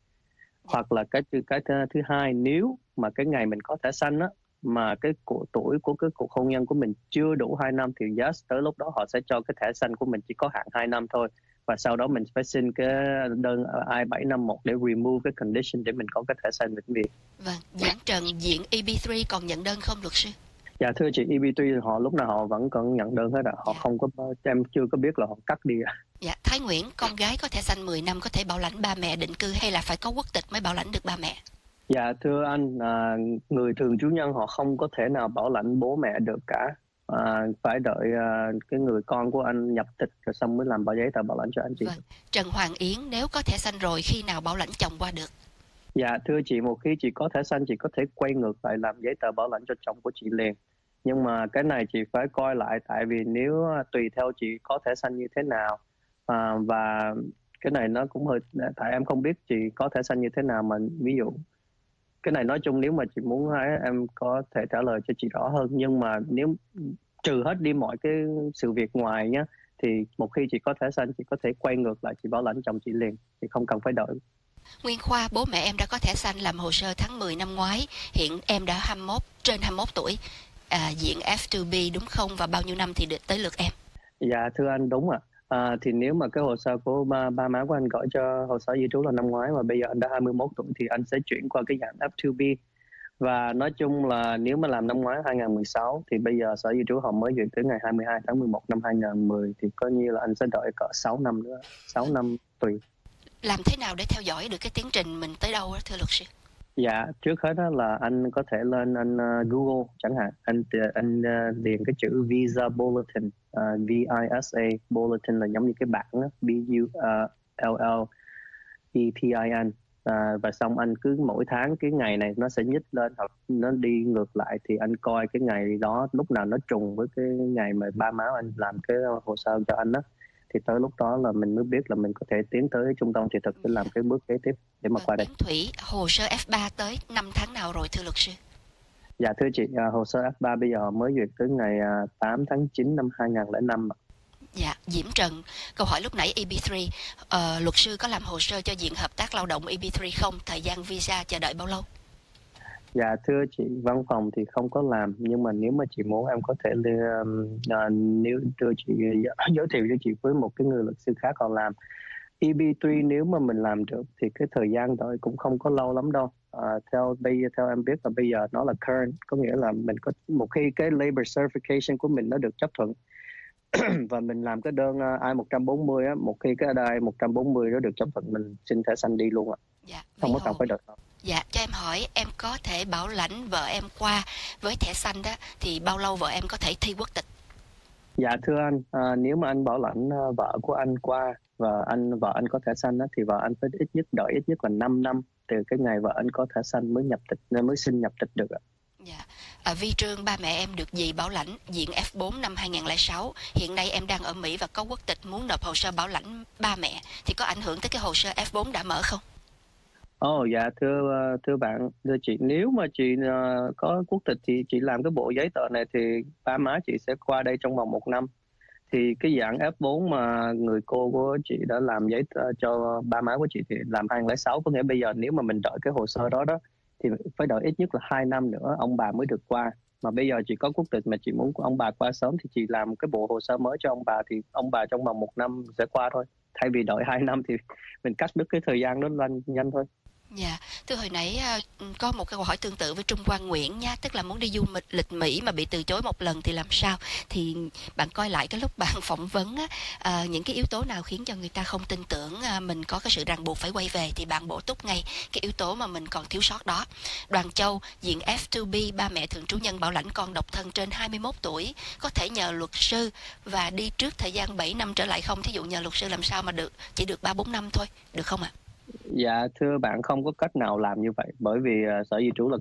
S5: Hoặc là cái thứ hai, nếu mà cái ngày mình có thẻ xanh á, mà cái tuổi của cái cuộc hôn nhân của mình chưa đủ 2 năm thì tới lúc đó họ sẽ cho cái thẻ xanh của mình chỉ có hạn 2 năm thôi. Và sau đó mình phải xin cái đơn I-751 để remove cái condition để mình có cái thẻ xanh vĩnh viễn.
S4: Vâng, Giảng Trần, diện EB3 còn nhận đơn không luật sư?
S5: Dạ thưa chị, EB3 họ lúc nào họ vẫn còn nhận đơn hết ạ. Họ không có, em chưa có biết là họ cắt đi.
S4: Dạ, Thái Nguyễn, con gái có thẻ xanh 10 năm có thể bảo lãnh ba mẹ định cư hay là phải có quốc tịch mới bảo lãnh được ba mẹ?
S5: Dạ thưa anh, người thường trú nhân họ không có thể nào bảo lãnh bố mẹ được cả. Phải đợi cái người con của anh nhập tịch rồi xong mới làm giấy tờ bảo lãnh cho anh chị.
S4: Vâng. Trần Hoàng Yến, nếu có thẻ xanh rồi khi nào bảo lãnh chồng qua được?
S5: Dạ thưa chị, một khi chị có thẻ xanh chị có thể quay ngược lại làm giấy tờ bảo lãnh cho chồng của chị liền. Nhưng mà cái này chị phải coi lại, tại vì nếu tùy theo chị có thẻ xanh như thế nào, và cái này nó cũng hơi, tại em không biết chị có thẻ xanh như thế nào, mà ví dụ cái này nói chung nếu mà chị muốn em có thể trả lời cho chị rõ hơn. Nhưng mà nếu trừ hết đi mọi cái sự việc ngoài nhé, thì một khi chị có thẻ xanh chị có thể quay ngược lại chị bảo lãnh chồng chị liền, chị không cần phải đợi.
S4: Nguyên Khoa, bố mẹ em đã có thẻ xanh làm hồ sơ tháng 10 năm ngoái, hiện em đã trên 21 tuổi, diện F2B đúng không, và bao nhiêu năm thì được tới lượt em?
S5: Dạ thưa anh, đúng ạ. Thì nếu mà cái hồ sơ của ba má của anh gọi cho hồ sơ di trú là năm ngoái mà bây giờ anh đã 21 tuổi thì anh sẽ chuyển qua cái dạng F2B. Và nói chung là nếu mà làm năm ngoái 2016 thì bây giờ Sở Di trú họ mới duyệt tới ngày 22 tháng 11 năm 2010 thì coi như là anh sẽ đợi cỡ 6 năm nữa, 6 năm tùy.
S4: Làm thế nào để theo dõi được cái tiến trình mình tới đâu đó, thưa luật sư?
S5: Dạ, trước hết đó là anh có thể lên anh Google chẳng hạn, anh điền cái chữ Visa Bulletin, VISA Bulletin là giống như cái bảng đó, BULLETIN, và xong anh cứ mỗi tháng cái ngày này nó sẽ nhích lên hoặc nó đi ngược lại thì anh coi cái ngày đó lúc nào nó trùng với cái ngày mà ba má anh làm cái hồ sơ cho anh đó, thì tới lúc đó là mình mới biết là mình có thể tiến tới trung tâm thị thực để làm cái bước kế tiếp để mà qua đây.
S4: Thủy, hồ sơ F3 tới 5 tháng nào rồi thưa luật sư?
S5: Dạ thưa chị, hồ sơ F3 bây giờ mới duyệt tới ngày 8 tháng 9 năm 2005 ạ.
S4: Dạ, Diễm Trần, câu hỏi lúc nãy EB3, luật sư có làm hồ sơ cho Viện Hợp tác Lao động EB3 không? Thời gian visa chờ đợi bao lâu?
S5: Dạ thưa chị, văn phòng thì không có làm, nhưng mà nếu mà chị muốn em có thể nếu đưa chị giới thiệu cho chị với một cái người luật sư khác họ làm. EB3 nếu mà mình làm được thì cái thời gian đợi cũng không có lâu lắm đâu. Theo em biết là bây giờ nó là current, có nghĩa là mình có một khi cái labor certification của mình nó được chấp thuận và mình làm cái đơn I-140 á, một khi cái I-140 đó được chấp thuận mình xin thẻ xanh đi luôn ạ.
S4: Dạ,
S5: Không có cần phải đợi.
S4: Dạ, cho em hỏi, em có thể bảo lãnh vợ em qua với thẻ xanh đó, thì bao lâu vợ em có thể thi quốc tịch?
S5: Dạ thưa anh, nếu mà anh bảo lãnh vợ của anh qua và vợ anh có thẻ xanh đó, thì vợ anh phải đợi ít nhất là 5 năm từ cái ngày vợ anh có thẻ xanh mới nhập tịch, nên mới xin nhập tịch được ạ.
S4: Dạ. Vi Trương, ba mẹ em được dì bảo lãnh diện F4 năm 2006. Hiện nay em đang ở Mỹ và có quốc tịch, muốn nộp hồ sơ bảo lãnh ba mẹ, thì có ảnh hưởng tới cái hồ sơ F4 đã mở không?
S5: Dạ thưa bạn, thưa chị, nếu mà chị có quốc tịch thì chị làm cái bộ giấy tờ này thì ba má chị sẽ qua đây trong vòng 1 năm. Thì cái dạng F4 mà người cô của chị đã làm giấy tờ cho ba má của chị thì làm 2006, có nghĩa bây giờ nếu mà mình đợi cái hồ sơ đó thì phải đợi ít nhất là 2 năm nữa ông bà mới được qua. Mà bây giờ chị có quốc tịch mà chị muốn ông bà qua sớm thì chị làm cái bộ hồ sơ mới cho ông bà, thì ông bà trong vòng 1 năm sẽ qua thôi. Thay vì đợi 2 năm thì mình cắt đứt cái thời gian đó lên nhanh thôi.
S4: Dạ, từ hồi nãy có một cái câu hỏi tương tự với Trung Quang Nguyễn nha, tức là muốn đi du lịch Mỹ mà bị từ chối một lần thì làm sao? Thì bạn coi lại cái lúc bạn phỏng vấn á, những cái yếu tố nào khiến cho người ta không tin tưởng mình có cái sự ràng buộc phải quay về, thì bạn bổ túc ngay cái yếu tố mà mình còn thiếu sót đó. Đoàn Châu, diện F2B, ba mẹ thường trú nhân bảo lãnh con độc thân trên 21 tuổi, có thể nhờ luật sư và đi trước thời gian 7 năm trở lại không? Thí dụ nhờ luật sư làm sao mà được, chỉ được 3-4 năm thôi, được không ạ?
S5: Dạ thưa bạn, không có cách nào làm như vậy, bởi vì sở di trú là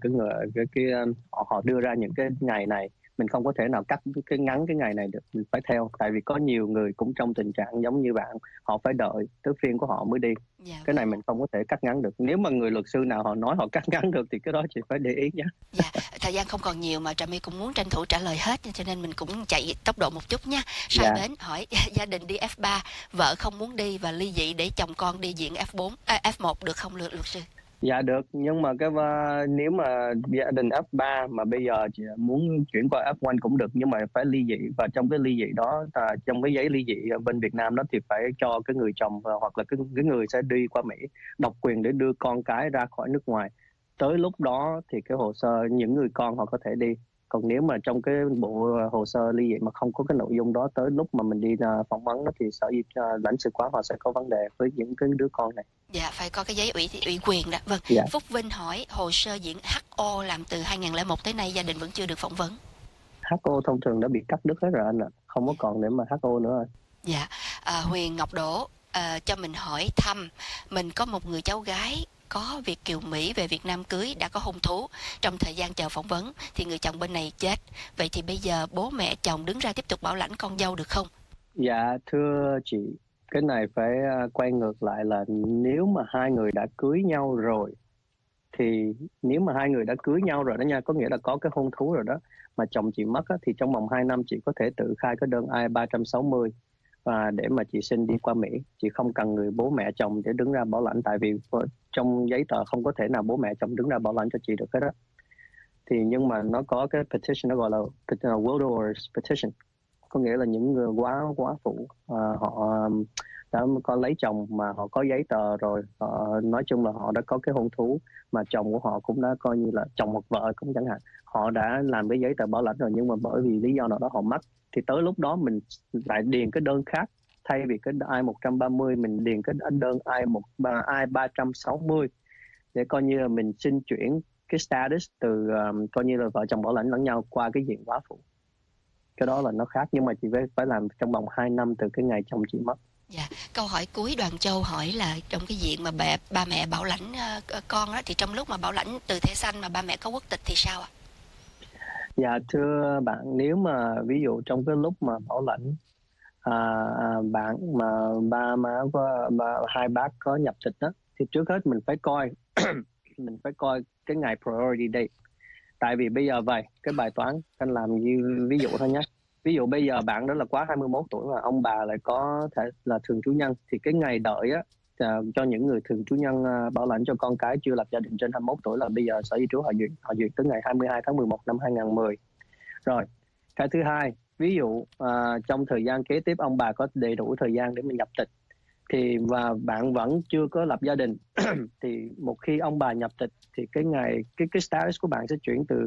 S5: họ đưa ra những cái ngày này, mình không có thể nào cắt ngắn cái ngày này được, mình phải theo, tại vì có nhiều người cũng trong tình trạng giống như bạn, họ phải đợi tới phiên của họ mới đi.
S4: Dạ,
S5: Cái này mình không có thể cắt ngắn được. Nếu mà người luật sư nào họ nói họ cắt ngắn được thì cái đó chị phải để ý nhé.
S4: Dạ, thời gian không còn nhiều mà Trà My cũng muốn tranh thủ trả lời hết, cho nên mình cũng chạy tốc độ một chút nha. Sai
S5: Dạ.
S4: Bến hỏi gia đình đi F3, vợ không muốn đi và ly dị để chồng con đi diện F1 được không luật sư?
S5: Dạ được, nhưng mà nếu mà gia đình F3 mà bây giờ chị muốn chuyển qua F1 cũng được, nhưng mà phải ly dị, và trong cái ly dị đó, trong cái giấy ly dị bên Việt Nam đó thì phải cho cái người chồng hoặc là cái người sẽ đi qua Mỹ độc quyền để đưa con cái ra khỏi nước ngoài. Tới lúc đó thì cái hồ sơ những người con họ có thể đi. Còn nếu mà trong cái bộ hồ sơ ly dị mà không có cái nội dung đó, tới lúc mà mình đi phỏng vấn đó, thì lãnh sự quán họ sẽ có vấn đề với những cái đứa con này.
S4: Dạ, phải có cái giấy ủy quyền đó. Vâng,
S5: Dạ.
S4: Phúc Vinh hỏi hồ sơ diện HO làm từ 2001 tới nay gia đình vẫn chưa được phỏng vấn.
S5: HO thông thường đã bị cắt đứt hết rồi anh ạ, không có còn để mà HO nữa rồi.
S4: Dạ, Huyền Ngọc Đỗ cho mình hỏi thăm, mình có một người cháu gái có Việt kiều Mỹ về Việt Nam cưới, đã có hôn thú, trong thời gian chờ phỏng vấn thì người chồng bên này chết, vậy thì bây giờ bố mẹ chồng đứng ra tiếp tục bảo lãnh con dâu được không?
S5: Dạ thưa chị, cái này phải quay ngược lại là nếu mà hai người đã cưới nhau rồi, thì nếu mà hai người đã cưới nhau rồi đó nha, có nghĩa là có cái hôn thú rồi đó, mà chồng chị mất á, thì trong vòng 2 năm chị có thể tự khai cái đơn I-360 và để mà chị xin đi qua Mỹ. Chị không cần người bố mẹ chồng để đứng ra bảo lãnh, tại vì trong giấy tờ không có thể nào bố mẹ chồng đứng ra bảo lãnh cho chị được hết đó. Thì nhưng mà nó có cái petition, nó gọi là widowers petition, có nghĩa là những người quá phụ họ đã có lấy chồng mà họ có giấy tờ rồi, nói chung là họ đã có cái hôn thú mà chồng của họ cũng đã coi như là chồng hoặc vợ cũng chẳng hạn, họ đã làm cái giấy tờ bảo lãnh rồi, nhưng mà bởi vì lý do nào đó họ mất, thì tới lúc đó mình lại điền cái đơn khác, thay vì cái I-130 mình điền cái đơn I-360 để coi như là mình xin chuyển cái status từ coi như là vợ chồng bảo lãnh lẫn nhau qua cái diện quá phụ. Cái đó là nó khác, nhưng mà chị phải làm trong vòng 2 năm từ cái ngày chồng chị mất.
S4: Dạ, câu hỏi cuối Đoàn Châu hỏi là trong cái diện mà ba mẹ bảo lãnh con đó, thì trong lúc mà bảo lãnh từ thẻ xanh mà ba mẹ có quốc tịch thì sao ạ?
S5: Dạ thưa bạn, nếu mà ví dụ trong cái lúc mà bảo lãnh bạn mà ba má hai bác có nhập tịch đó, thì trước hết mình phải coi mình phải coi cái ngày priority date. Tại vì bây giờ vậy, cái bài toán Khanh làm như ví dụ thôi nhé. Ví dụ bây giờ bạn đó là quá 21 tuổi mà ông bà lại có thể là thường trú nhân, thì cái ngày đợi á cho những người thường trú nhân bảo lãnh cho con cái chưa lập gia đình trên 21 tuổi là bây giờ Sở Di trú họ duyệt tới ngày 22 tháng 11 năm 2010. Rồi, cái thứ hai, ví dụ trong thời gian kế tiếp ông bà có đầy đủ thời gian để mình nhập tịch, thì và bạn vẫn chưa có lập gia đình thì một khi ông bà nhập tịch thì cái status của bạn sẽ chuyển từ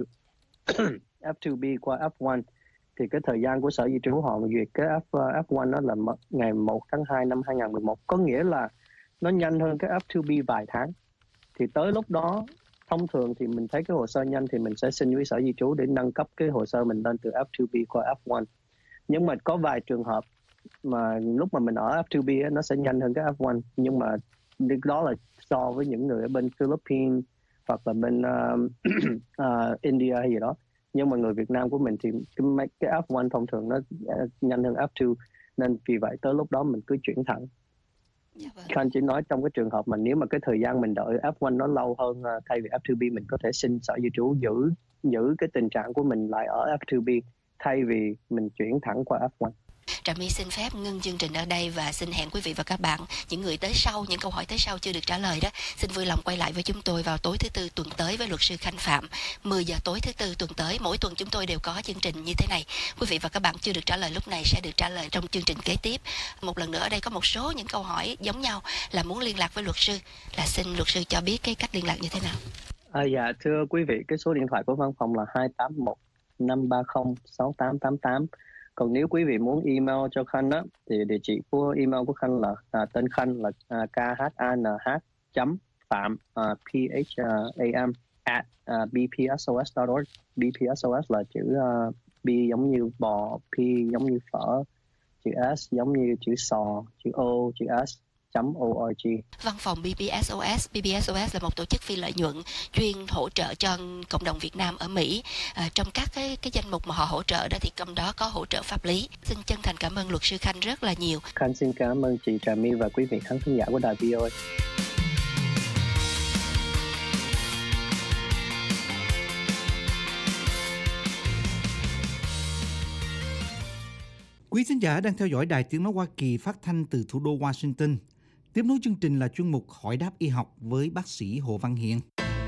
S5: F2B qua F1, thì cái thời gian của Sở Di trú họ duyệt cái F1 đó là ngày 1 tháng 2 năm 2011, có nghĩa là nó nhanh hơn cái F2B vài tháng. Thì tới lúc đó thông thường thì mình thấy cái hồ sơ nhanh thì mình sẽ xin với Sở Di trú để nâng cấp cái hồ sơ mình lên từ F2B qua F1. Nhưng mà có vài trường hợp mà lúc mà mình ở F2B á, nó sẽ nhanh hơn cái F1, nhưng mà đó là so với những người ở bên Philippines hoặc là bên India hay gì đó. Nhưng mà người Việt Nam của mình thì cái F1 thông thường nó nhanh hơn F2, nên vì vậy tới lúc đó mình cứ chuyển thẳng.
S4: Dạ vâng.
S5: Khanh chỉ nói trong cái trường hợp mà nếu mà cái thời gian mình đợi F1 nó lâu hơn thay vì F2B, mình có thể xin Sở Di trú giữ cái tình trạng của mình lại ở F2B thay vì mình chuyển thẳng qua F1.
S4: Trà My xin phép ngưng chương trình ở đây và xin hẹn quý vị và các bạn, những người tới sau, những câu hỏi tới sau chưa được trả lời đó, xin vui lòng quay lại với chúng tôi vào tối thứ Tư tuần tới với luật sư Khanh Phạm, 10 giờ tối thứ Tư tuần tới. Mỗi tuần chúng tôi đều có chương trình như thế này. Quý vị và các bạn chưa được trả lời lúc này sẽ được trả lời trong chương trình kế tiếp. Một lần nữa ở đây có một số những câu hỏi giống nhau là muốn liên lạc với luật sư, là xin luật sư cho biết cái cách liên lạc như thế nào.
S5: Dạ thưa quý vị, cái số điện thoại của văn phòng là 281 530 6888. Còn nếu quý vị muốn email cho Khanh á, thì địa chỉ của email của Khanh là tên Khanh là khanh.phạm pham at bpsos.org. bpsos là chữ B giống như bò, P giống như phở, chữ S giống như chữ sò, chữ O, chữ S .org.
S4: Văn phòng BPSOS. BPSOS là một tổ chức phi lợi nhuận chuyên hỗ trợ cho cộng đồng Việt Nam ở Mỹ. Trong các cái danh mục mà họ hỗ trợ đó thì trong đó có hỗ trợ pháp lý. Xin chân thành cảm ơn luật sư Khanh rất là nhiều.
S5: Khanh xin cảm ơn chị Trà My và quý vị khán thính giả của đài VOA.
S3: Quý thính giả đang theo dõi Đài Tiếng nói Hoa Kỳ phát thanh từ thủ đô Washington. Tiếp nối chương trình là chuyên mục Hỏi đáp y học với bác sĩ Hồ Văn Hiền.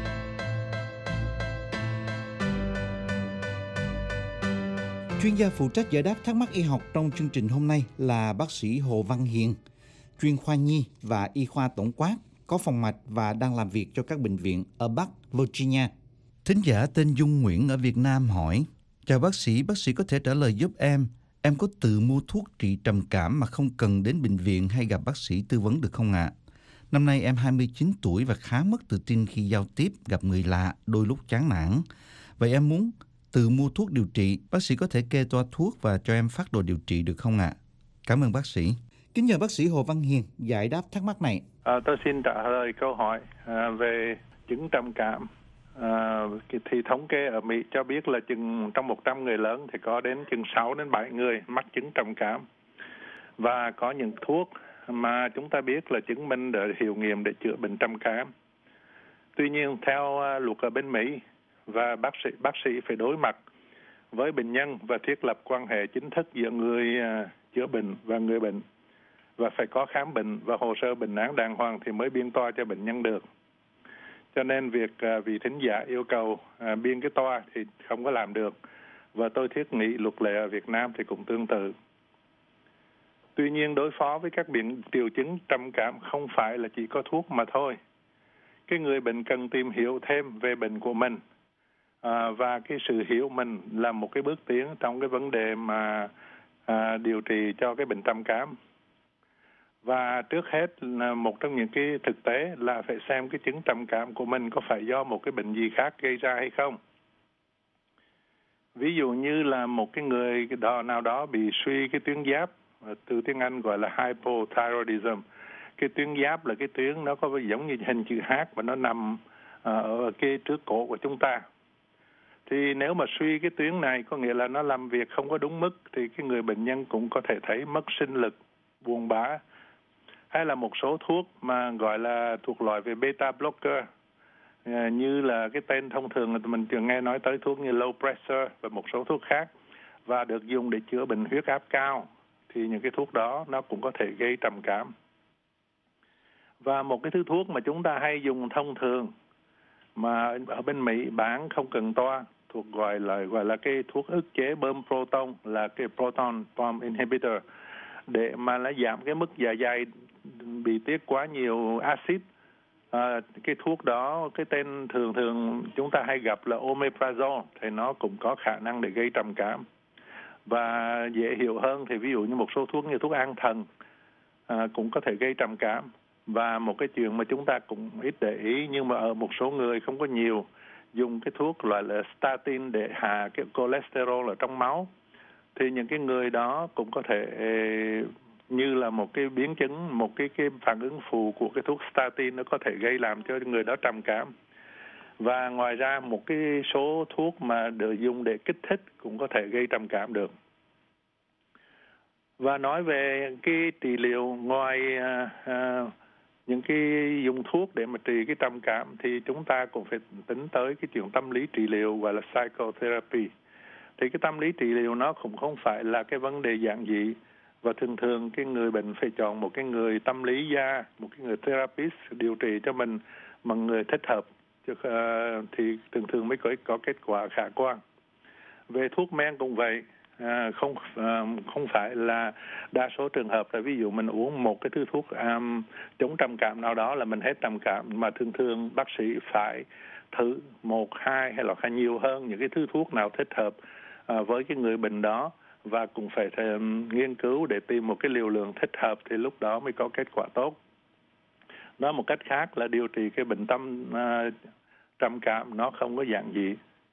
S3: Chuyên gia phụ trách giải đáp thắc mắc y học trong chương trình hôm nay là bác sĩ Hồ Văn Hiền, chuyên khoa nhi và y khoa tổng quát, có phòng mạch và đang làm việc cho các bệnh viện ở Bắc Virginia. Thính giả tên Dung Nguyễn ở Việt Nam hỏi: chào bác sĩ có thể trả lời giúp em có tự mua thuốc trị trầm cảm mà không cần đến bệnh viện hay gặp bác sĩ tư vấn được không ạ? Năm nay em 29 tuổi và khá mất tự tin khi giao tiếp, gặp người lạ, đôi lúc chán nản. Vậy em muốn tự mua thuốc điều trị, bác sĩ có thể kê toa thuốc và cho em phác đồ điều trị được không ạ? Cảm ơn bác sĩ. Kính nhờ bác sĩ Hồ Văn Hiền giải đáp thắc mắc này.
S6: Tôi xin trả lời câu hỏi về chứng trầm cảm. Thì thống kê ở Mỹ cho biết là trong 100 người lớn thì có đến chừng 6 đến 7 người mắc chứng trầm cảm. Và có những thuốc mà chúng ta biết là chứng minh để hiệu nghiệm để chữa bệnh trầm cảm. Tuy nhiên theo luật ở bên Mỹ, và bác sĩ phải đối mặt với bệnh nhân và thiết lập quan hệ chính thức giữa người chữa bệnh và người bệnh, và phải có khám bệnh và hồ sơ bệnh án đàng hoàng thì mới biên toa cho bệnh nhân được. Cho nên việc vị thính giả yêu cầu biên cái toa thì không có làm được. Và tôi thiết nghĩ luật lệ ở Việt Nam thì cũng tương tự. Tuy nhiên đối phó với các triệu chứng trầm cảm không phải là chỉ có thuốc mà thôi. Cái người bệnh cần tìm hiểu thêm về bệnh của mình. Và cái sự hiểu mình là một cái bước tiến trong cái vấn đề mà điều trị cho cái bệnh trầm cảm. Và trước hết là một trong những cái thực tế là phải xem cái chứng trầm cảm của mình có phải do một cái bệnh gì khác gây ra hay không. Ví dụ như là một cái người nào đó bị suy cái tuyến giáp, từ tiếng Anh gọi là hypothyroidism. Cái tuyến giáp là cái tuyến nó có giống như hình chữ H và nó nằm ở cái trước cổ của chúng ta. Thì nếu mà suy cái tuyến này có nghĩa là nó làm việc không có đúng mức thì cái người bệnh nhân cũng có thể thấy mất sinh lực, buồn bã. Hay là một số thuốc mà gọi là thuộc loại về beta blocker như là cái tên thông thường là mình thường nghe nói tới thuốc như low pressure và một số thuốc khác, và được dùng để chữa bệnh huyết áp cao, thì những cái thuốc đó nó cũng có thể gây trầm cảm. Và một cái thứ thuốc mà chúng ta hay dùng thông thường mà ở bên Mỹ bán không cần toa, thuộc gọi là cái thuốc ức chế bơm proton, là cái proton pump inhibitor, để mà nó giảm cái mức dạ dày bị tiết quá nhiều axit. Cái thuốc đó, cái tên thường chúng ta hay gặp là omeprazole, thì nó cũng có khả năng để gây trầm cảm. Và dễ hiểu hơn thì ví dụ như một số thuốc như thuốc an thần cũng có thể gây trầm cảm. Và một cái chuyện mà chúng ta cũng ít để ý, nhưng mà ở một số người không có nhiều, dùng cái thuốc loại là statin để hạ cái cholesterol ở trong máu, thì những cái người đó cũng có thể như là một cái biến chứng, một cái phản ứng phụ của cái thuốc statin, nó có thể gây làm cho người đó trầm cảm. Và ngoài ra một cái số thuốc mà được dùng để kích thích cũng có thể gây trầm cảm được. Và nói về cái trị liệu, ngoài những cái dùng thuốc để mà trị cái trầm cảm, thì chúng ta cũng phải tính tới cái chuyện tâm lý trị liệu, gọi là psychotherapy. Thì cái tâm lý trị liệu nó cũng không phải là cái vấn đề giản dị, và thường cái người bệnh phải chọn một cái người tâm lý gia, một cái người therapist điều trị cho mình mà người thích hợp, thì thường mới có kết quả khả quan. Về thuốc men cũng vậy, không phải là đa số trường hợp là ví dụ mình uống một cái thứ thuốc chống trầm cảm nào đó là mình hết trầm cảm, mà thường bác sĩ phải thử 1, 2 hay là nhiều hơn những cái thứ thuốc nào thích hợp với cái người bệnh đó, và cũng phải nghiên cứu để tìm một cái liều lượng thích hợp, thì lúc đó mới có kết quả tốt. Nói một cách khác là điều trị cái bệnh trầm cảm nó không có giản dị,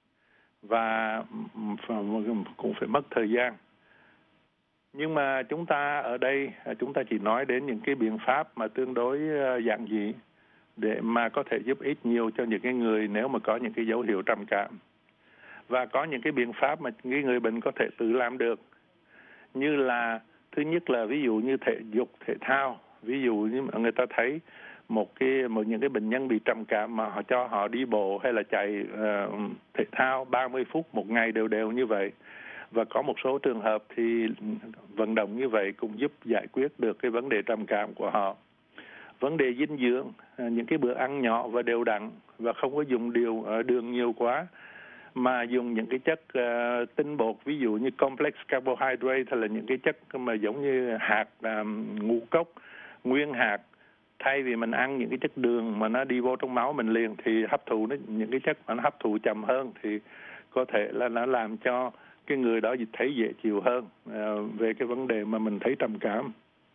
S6: và cũng phải mất thời gian. Nhưng mà chúng ta ở đây, chúng ta chỉ nói đến những cái biện pháp mà tương đối giản dị để mà có thể giúp ích nhiều cho những cái người nếu mà có những cái dấu hiệu trầm cảm. Và có những cái biện pháp mà cái người bệnh có thể tự làm được, như là thứ nhất là ví dụ như thể dục thể thao. Ví dụ như người ta thấy những cái bệnh nhân bị trầm cảm mà họ cho họ đi bộ hay là chạy thể thao 30 phút một ngày đều như vậy. Và có một số trường hợp thì vận động như vậy cũng giúp giải quyết được cái vấn đề trầm cảm của họ. Vấn đề dinh dưỡng, những cái bữa ăn nhỏ và đều đặn, và không có dùng đường nhiều quá, mà dùng những cái chất tinh bột, ví dụ như complex carbohydrate, hay là những cái chất mà giống như hạt ngũ cốc, nguyên hạt. Thay vì mình ăn những cái chất đường mà nó đi vô trong máu mình liền, thì hấp thụ những cái chất mà nó hấp thụ chậm hơn, thì có thể là nó làm cho cái người đó thấy dễ chịu hơn về cái vấn đề mà mình thấy trầm cảm.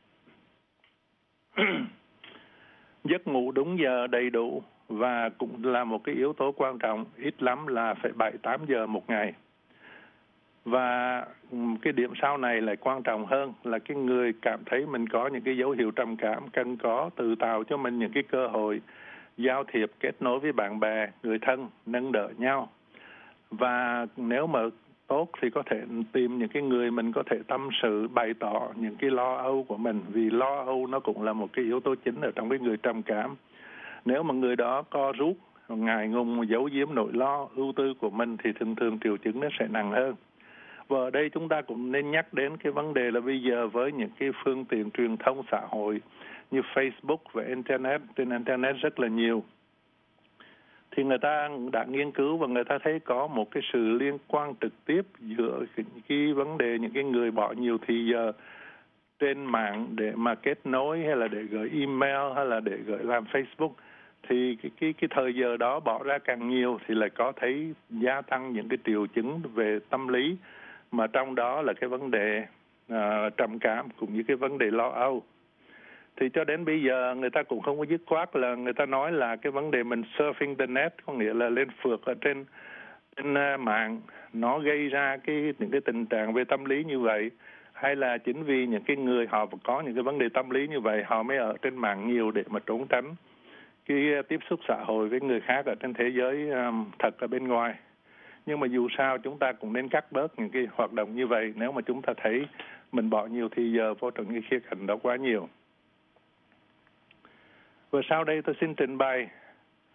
S6: Giấc ngủ đúng giờ đầy đủ và cũng là một cái yếu tố quan trọng, ít lắm là phải 7-8 giờ một ngày. Và cái điểm sau này lại quan trọng hơn là cái người cảm thấy mình có những cái dấu hiệu trầm cảm cần có tự tạo cho mình những cái cơ hội giao thiệp, kết nối với bạn bè, người thân, nâng đỡ nhau. Và nếu mà tốt thì có thể tìm những cái người mình có thể tâm sự, bày tỏ những cái lo âu của mình, vì lo âu nó cũng là một cái yếu tố chính ở trong cái người trầm cảm. Nếu mà người đó co rút, ngại ngùng, giấu giếm nỗi lo, ưu tư của mình, thì thường triệu chứng nó sẽ nặng hơn. Và ở đây chúng ta cũng nên nhắc đến cái vấn đề là bây giờ với những cái phương tiện truyền thông xã hội như Facebook và Internet, trên Internet rất là nhiều, thì người ta đã nghiên cứu và người ta thấy có một cái sự liên quan trực tiếp giữa cái vấn đề những cái người bỏ nhiều thì giờ trên mạng để mà kết nối, hay là để gửi email, hay là để gửi làm Facebook, thì cái thời giờ đó bỏ ra càng nhiều thì lại có thấy gia tăng những cái triệu chứng về tâm lý, mà trong đó là cái vấn đề trầm cảm cũng như cái vấn đề lo âu. Thì cho đến bây giờ người ta cũng không có dứt khoát là người ta nói là cái vấn đề mình surfing the net, có nghĩa là lên phượt ở trên mạng, nó gây ra những cái tình trạng về tâm lý như vậy, hay là chính vì những cái người họ có những cái vấn đề tâm lý như vậy họ mới ở trên mạng nhiều để mà trốn tránh cái tiếp xúc xã hội với người khác ở trên thế giới thật ở bên ngoài. Nhưng mà dù sao chúng ta cũng nên cắt bớt những cái hoạt động như vậy nếu mà chúng ta thấy mình bỏ nhiều thì giờ vô trong cái khía cạnh đó quá nhiều. Và sau đây tôi xin trình bày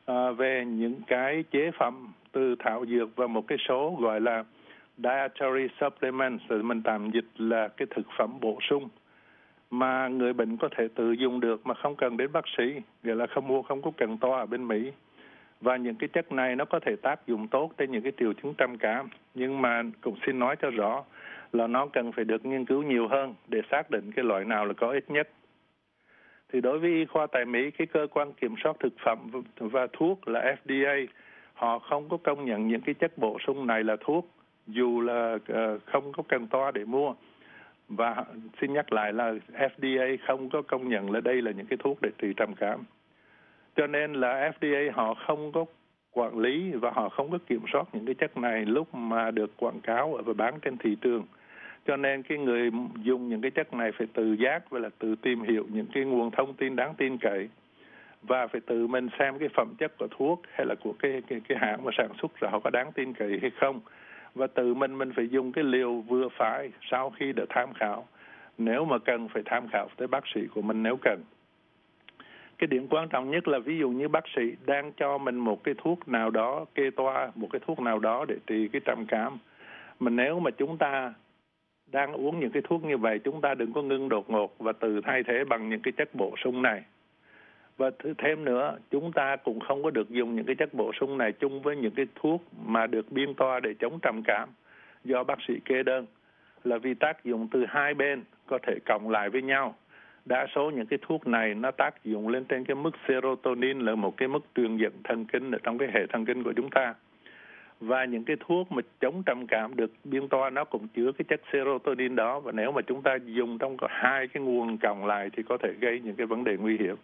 S6: về những cái chế phẩm từ thảo dược và một cái số gọi là dietary supplements, mình tạm dịch là cái thực phẩm bổ sung mà người bệnh có thể tự dùng được mà không cần đến bác sĩ, gọi là không có cần toa ở bên Mỹ. Và những cái chất này nó có thể tác dụng tốt trên những cái triệu chứng trầm cảm, nhưng mà cũng xin nói cho rõ là nó cần phải được nghiên cứu nhiều hơn để xác định cái loại nào là có ích nhất. Thì đối với y khoa tại Mỹ, cái cơ quan kiểm soát thực phẩm và thuốc là FDA, họ không có công nhận những cái chất bổ sung này là thuốc, dù là không có cần toa để mua. Và xin nhắc lại là FDA không có công nhận là đây là những cái thuốc để trị trầm cảm. Cho nên là FDA họ không có quản lý và họ không có kiểm soát những cái chất này lúc mà được quảng cáo và bán trên thị trường. Cho nên cái người dùng những cái chất này phải tự giác và là tự tìm hiểu những cái nguồn thông tin đáng tin cậy, và phải tự mình xem cái phẩm chất của thuốc hay là của cái hãng mà sản xuất ra họ có đáng tin cậy hay không, và tự mình phải dùng cái liều vừa phải sau khi được tham khảo, nếu mà cần phải tham khảo tới bác sĩ của mình nếu cần. Cái điểm quan trọng nhất là ví dụ như bác sĩ đang cho mình một cái thuốc nào đó, kê toa một cái thuốc nào đó để trị cái trầm cảm, mà nếu mà chúng ta đang uống những cái thuốc như vậy, chúng ta đừng có ngưng đột ngột và tự thay thế bằng những cái chất bổ sung này. Và thêm nữa, chúng ta cũng không có được dùng những cái chất bổ sung này chung với những cái thuốc mà được biên toa để chống trầm cảm do bác sĩ kê đơn, là vì tác dụng từ hai bên có thể cộng lại với nhau. Đa số những cái thuốc này nó tác dụng lên trên cái mức serotonin, là một cái mức truyền dẫn thần kinh ở trong cái hệ thần kinh của chúng ta. Và những cái thuốc mà chống trầm cảm được biên toa nó cũng chứa cái chất serotonin đó, và nếu mà chúng ta dùng trong hai cái nguồn cộng lại thì có thể gây những cái vấn đề nguy hiểm.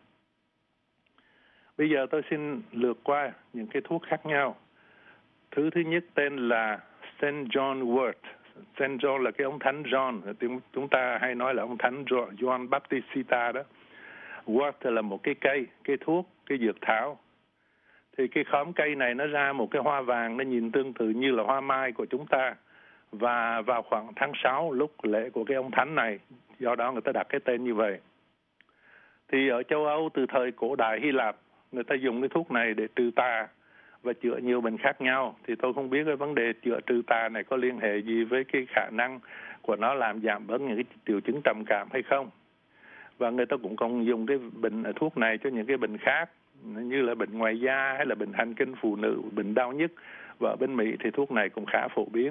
S6: Bây giờ tôi xin lược qua những cái thuốc khác nhau. Thứ nhất tên là St. John Wort. St. John là cái ông thánh John, chúng ta hay nói là ông thánh John Baptista đó. Wort là một cái cây thuốc, cái dược thảo. Thì cái khóm cây này nó ra một cái hoa vàng, nó nhìn tương tự như là hoa mai của chúng ta. Và vào khoảng tháng 6, lúc lễ của cái ông thánh này, do đó người ta đặt cái tên như vậy. Thì ở châu Âu từ thời cổ đại Hy Lạp, người ta dùng cái thuốc này để trừ tà và chữa nhiều bệnh khác nhau. Thì tôi không biết cái vấn đề chữa trừ tà này có liên hệ gì với cái khả năng của nó làm giảm bớt những cái triệu chứng trầm cảm hay không. Và người ta cũng còn dùng cái thuốc này cho những cái bệnh khác, như là bệnh ngoài da hay là bệnh hành kinh phụ nữ, bệnh đau nhức. Và ở bên Mỹ thì thuốc này cũng khá phổ biến.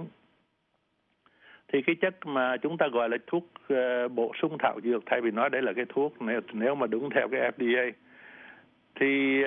S6: Thì cái chất mà chúng ta gọi là thuốc bổ sung thảo dược, thay vì nói đấy là cái thuốc, nếu mà đúng theo cái FDA, thì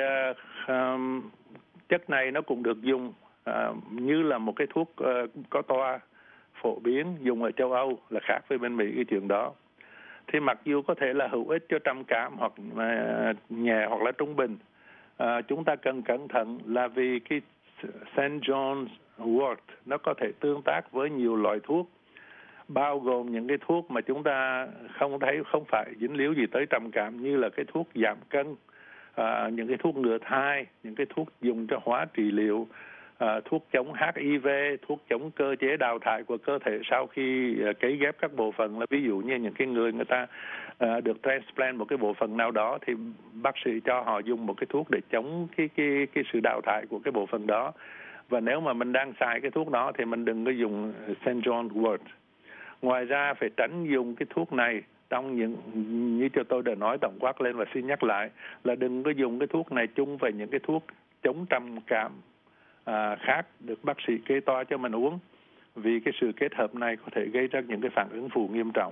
S6: chất này nó cũng được dùng như là một cái thuốc có toa phổ biến dùng ở châu Âu, là khác với bên Mỹ cái chuyện đó. Thì mặc dù có thể là hữu ích cho trầm cảm hoặc nhẹ hoặc là trung bình, chúng ta cần cẩn thận là vì cái St. John's Wort nó có thể tương tác với nhiều loại thuốc, bao gồm những cái thuốc mà chúng ta không phải dính líu gì tới trầm cảm, như là cái thuốc giảm cân, những cái thuốc ngừa thai, những cái thuốc dùng cho hóa trị liệu, thuốc chống HIV, thuốc chống cơ chế đào thải của cơ thể sau khi cấy ghép các bộ phận, là ví dụ như những cái người ta được transplant một cái bộ phận nào đó thì bác sĩ cho họ dùng một cái thuốc để chống cái sự đào thải của cái bộ phận đó. Và nếu mà mình đang xài cái thuốc đó thì mình đừng có dùng St. John Wort. Ngoài ra phải tránh dùng cái thuốc này trong những, như cho tôi đã nói tổng quát lên và xin nhắc lại, là đừng có dùng cái thuốc này chung với những cái thuốc chống trầm cảm khác được bác sĩ kê toa cho mình uống, vì cái sự kết hợp này có thể gây ra những cái phản ứng phụ nghiêm trọng.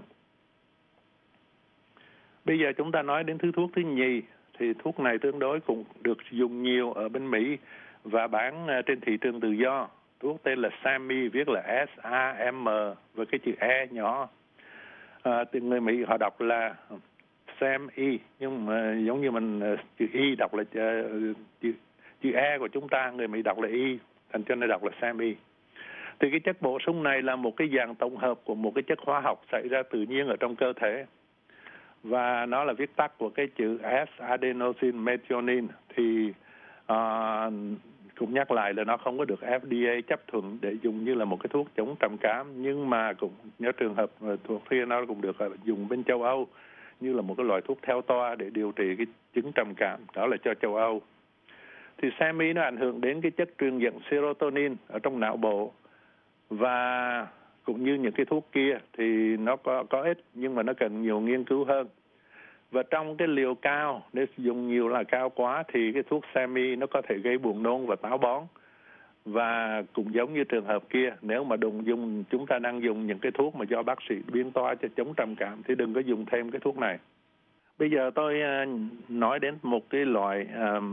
S6: Bây giờ chúng ta nói đến thứ thuốc thứ nhì, thì thuốc này tương đối cũng được dùng nhiều ở bên Mỹ và bán trên thị trường tự do. Thuốc tên là SAMe, viết là S-A-M với cái chữ E nhỏ. Từ người Mỹ họ đọc là SAMe, nhưng mà giống như mình chữ Y đọc là chữ E của chúng ta, người Mỹ đọc là Y, thành cho nên đọc là SAMe. Thì cái chất bổ sung này là một cái dạng tổng hợp của một cái chất hóa học xảy ra tự nhiên ở trong cơ thể. Và nó là viết tắt của cái chữ S-adenosine methionine. Thì cũng nhắc lại là nó không có được FDA chấp thuận để dùng như là một cái thuốc chống trầm cảm, nhưng mà cũng nhớ trường hợp thuốc kia nó cũng được dùng bên châu Âu như là một cái loại thuốc theo toa để điều trị cái chứng trầm cảm, đó là cho châu Âu. Thì SAMe nó ảnh hưởng đến cái chất truyền dẫn serotonin ở trong não bộ, và cũng như những cái thuốc kia thì nó có ích, nhưng mà nó cần nhiều nghiên cứu hơn. Và trong cái liều cao, nếu dùng nhiều là cao quá thì cái thuốc SAMe nó có thể gây buồn nôn và táo bón. Và cũng giống như trường hợp kia, nếu mà chúng ta đang dùng những cái thuốc mà do bác sĩ biên toa cho chống trầm cảm thì đừng có dùng thêm cái thuốc này. Bây giờ tôi nói đến một cái loại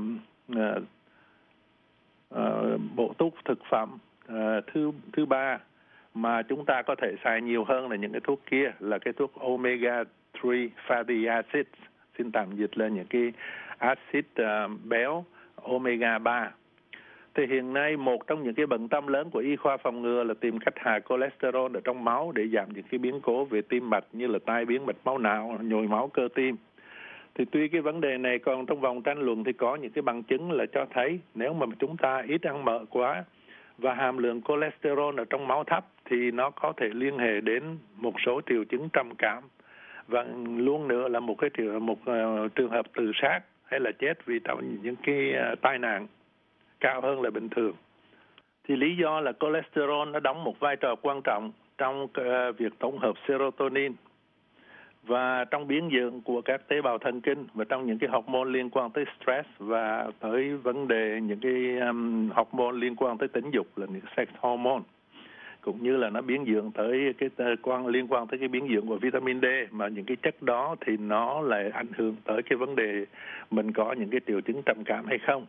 S6: bộ thuốc thực phẩm thứ ba mà chúng ta có thể xài nhiều hơn là những cái thuốc kia, là cái thuốc omega 3 fatty acids, xin tạm dịch là những cái axit béo omega 3. Thì hiện nay một trong những cái bận tâm lớn của y khoa phòng ngừa là tìm cách hạ cholesterol ở trong máu để giảm những cái biến cố về tim mạch như là tai biến mạch máu não, nhồi máu cơ tim. Thì tuy cái vấn đề này còn trong vòng tranh luận thì có những cái bằng chứng là cho thấy nếu mà chúng ta ít ăn mỡ quá và hàm lượng cholesterol ở trong máu thấp thì nó có thể liên hệ đến một số triệu chứng trầm cảm, và luôn nữa là một trường hợp tự sát hay là chết vì những cái tai nạn cao hơn là bình thường. Thì lý do là cholesterol nó đóng một vai trò quan trọng trong việc tổng hợp serotonin và trong biến dạng của các tế bào thần kinh và trong những cái hormone liên quan tới stress và tới vấn đề những cái hormone liên quan tới tính dục là những sex hormone, cũng như là nó biến dạng tới cái liên quan tới cái biến dạng của vitamin D, mà những cái chất đó thì nó lại ảnh hưởng tới cái vấn đề mình có những cái triệu chứng trầm cảm hay không.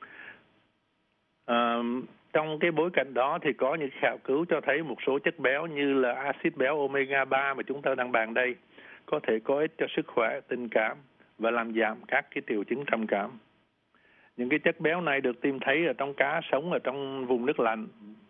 S6: Trong cái bối cảnh đó thì có những khảo cứu cho thấy một số chất béo như là axit béo omega 3 mà chúng ta đang bàn đây có thể có ích cho sức khỏe, tình cảm và làm giảm các cái triệu chứng trầm cảm. Những cái chất béo này được tìm thấy ở trong cá sống ở trong vùng nước lạnh,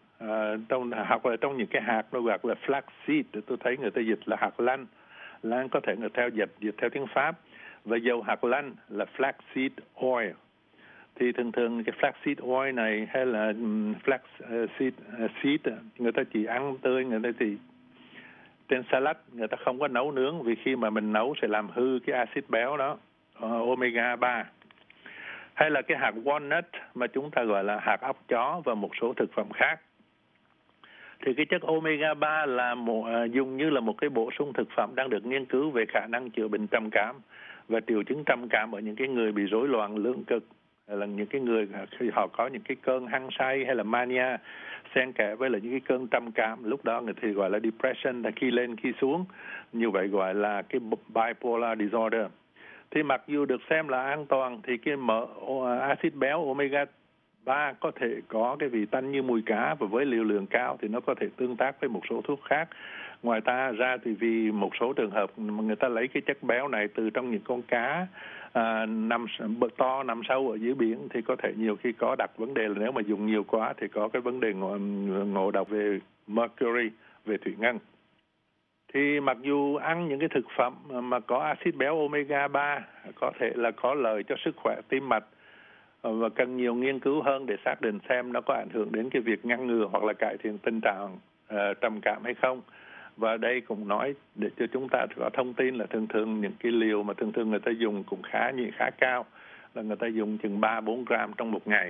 S6: hoặc là trong những cái hạt nó gọi là flaxseed, tôi thấy người ta dịch là hạt lanh, lanh có thể người ta dịch theo tiếng Pháp, và dầu hạt lanh là flaxseed oil. Thì thường cái flaxseed oil này hay là flaxseed seed người ta chỉ ăn tươi, người ta chỉ trên salad, người ta không có nấu nướng, vì khi mà mình nấu sẽ làm hư cái axit béo đó, omega 3. Hay là cái hạt walnut mà chúng ta gọi là hạt óc chó và một số thực phẩm khác. Thì cái chất omega 3 là dùng như là một cái bổ sung thực phẩm đang được nghiên cứu về khả năng chữa bệnh trầm cảm và triệu chứng trầm cảm ở những cái người bị rối loạn lượng cực, là những cái người khi họ có những cái cơn hăng say hay là mania xen kẽ với là những cái cơn trầm cảm, lúc đó người thì gọi là depression, là khi lên khi xuống, như vậy gọi là cái bipolar disorder. Thì mặc dù được xem là an toàn thì cái axit béo omega 3 có thể có cái vị tanh như mùi cá, và với liều lượng cao thì nó có thể tương tác với một số thuốc khác. Ngoài ra thì vì một số trường hợp người ta lấy cái chất béo này từ trong những con cá nằm sâu ở dưới biển thì có thể nhiều khi có đặt vấn đề là nếu mà dùng nhiều quá thì có cái vấn đề ngộ độc về mercury, về thủy ngân. Thì mặc dù ăn những cái thực phẩm mà có axit béo omega 3 có thể là có lợi cho sức khỏe tim mạch, và cần nhiều nghiên cứu hơn để xác định xem nó có ảnh hưởng đến cái việc ngăn ngừa hoặc là cải thiện tình trạng trầm cảm hay không. Và đây cũng nói để cho chúng ta có thông tin là thường những cái liều mà thường người ta dùng cũng khá cao, là người ta dùng chừng 3-4 gram trong một ngày.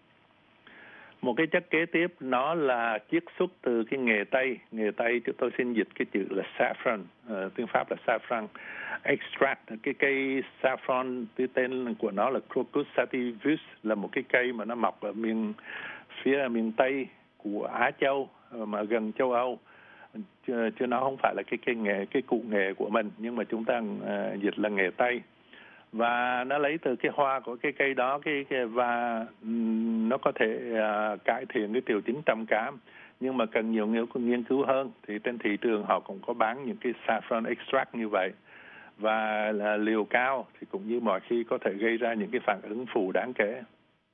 S6: Một cái chất kế tiếp nó là chiết xuất từ cái nghệ tây chúng tôi xin dịch cái chữ là saffron, tiếng Pháp là saffron extract. Cái cây saffron, cái tên của nó là Crocus sativus, là một cái cây mà nó mọc ở phía miền Tây của Á Châu mà gần châu Âu, chứ nó không phải là cái cụ nghệ của mình, nhưng mà chúng ta dịch là nghệ Tây. Và nó lấy từ cái hoa của cái cây đó, và nó có thể cải thiện cái triệu chứng trầm cảm, nhưng mà cần nhiều nghiên cứu hơn. Thì trên thị trường họ cũng có bán những cái saffron extract như vậy, và là liều cao thì cũng như mọi khi có thể gây ra những cái phản ứng phụ đáng kể.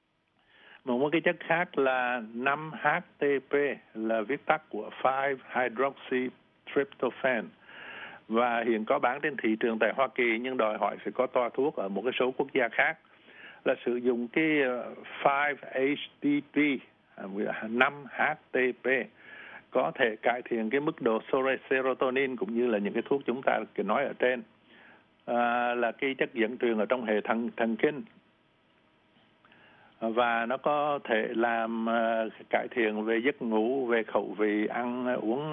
S6: Một cái chất khác là 5-HTP, là viết tắt của 5-hydroxytryptophan, và hiện có bán trên thị trường tại Hoa Kỳ, nhưng đòi hỏi phải có toa thuốc ở một cái số quốc gia khác. Là sử dụng cái 5-HTP, 5-HTP có thể cải thiện cái mức độ serotonin cũng như là những cái thuốc chúng ta nói ở trên, là cái chất dẫn truyền ở trong hệ thần kinh. và nó có thể làm cải thiện về giấc ngủ, về khẩu vị, ăn uống,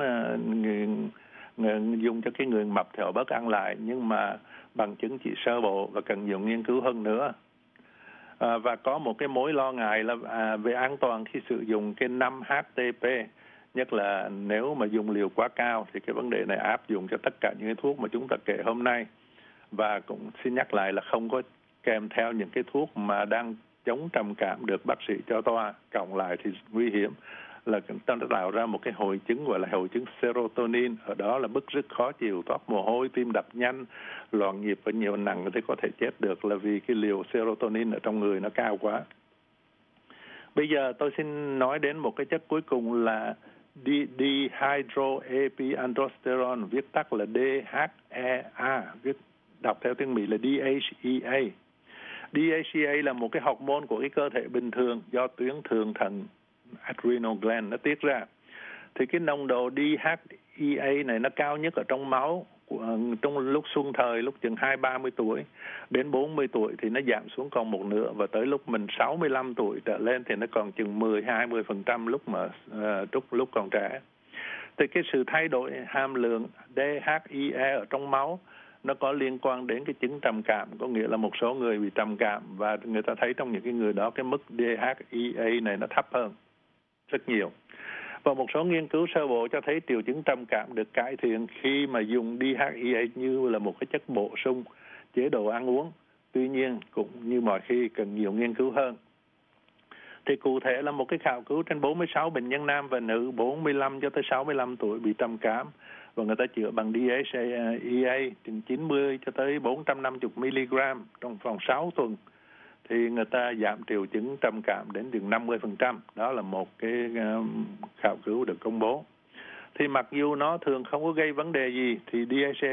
S6: dùng cho cái người mập thì họ bớt ăn lại, nhưng mà bằng chứng chỉ sơ bộ và cần nhiều nghiên cứu hơn nữa. Và có một cái mối lo ngại là về an toàn khi sử dụng cái 5-HTP, nhất là nếu mà dùng liều quá cao, thì cái vấn đề này áp dụng cho tất cả những cái thuốc mà chúng ta kể hôm nay. Và cũng xin nhắc lại là không có kèm theo những cái thuốc mà đang chống trầm cảm được bác sĩ cho toa, cộng lại thì nguy hiểm là ta tạo ra một cái hội chứng gọi là hội chứng serotonin. Ở đó là bứt rứt khó chịu, toát mồ hôi, tim đập nhanh, loạn nhịp và nhiều nặng thì có thể chết được, là vì cái liều serotonin ở trong người nó cao quá. Bây giờ tôi xin nói đến một cái chất cuối cùng là dihydroepiandrosterone, viết tắt là DHEA, viết đọc theo tiếng Mỹ là DHEA. DHEA là một cái hormone của cái cơ thể bình thường do tuyến thượng thận adrenal gland nó tiết ra. Thì cái nồng độ DHEA này nó cao nhất ở trong máu trong lúc xuân thời, lúc chừng 20-30 tuổi đến 40 tuổi thì nó giảm xuống còn một nửa, và tới lúc mình 65 tuổi trở lên thì nó còn chừng 10-20% lúc còn trẻ. Thì cái sự thay đổi hàm lượng DHEA ở trong máu nó có liên quan đến cái chứng trầm cảm, có nghĩa là một số người bị trầm cảm và người ta thấy trong những cái người đó cái mức DHEA này nó thấp hơn rất nhiều. Và một số nghiên cứu sơ bộ cho thấy triệu chứng trầm cảm được cải thiện khi mà dùng DHEA như là một cái chất bổ sung chế độ ăn uống. Tuy nhiên cũng như mọi khi cần nhiều nghiên cứu hơn. Thì cụ thể là một cái khảo cứu trên 46 bệnh nhân nam và nữ 45 cho tới 65 tuổi bị trầm cảm, và người ta chữa bằng DHEA từ 90 cho tới 450 mg trong vòng 6 tuần. Thì người ta giảm triệu chứng trầm cảm đến chừng 50%. Đó là một cái khảo cứu được công bố. Thì mặc dù nó thường không có gây vấn đề gì, thì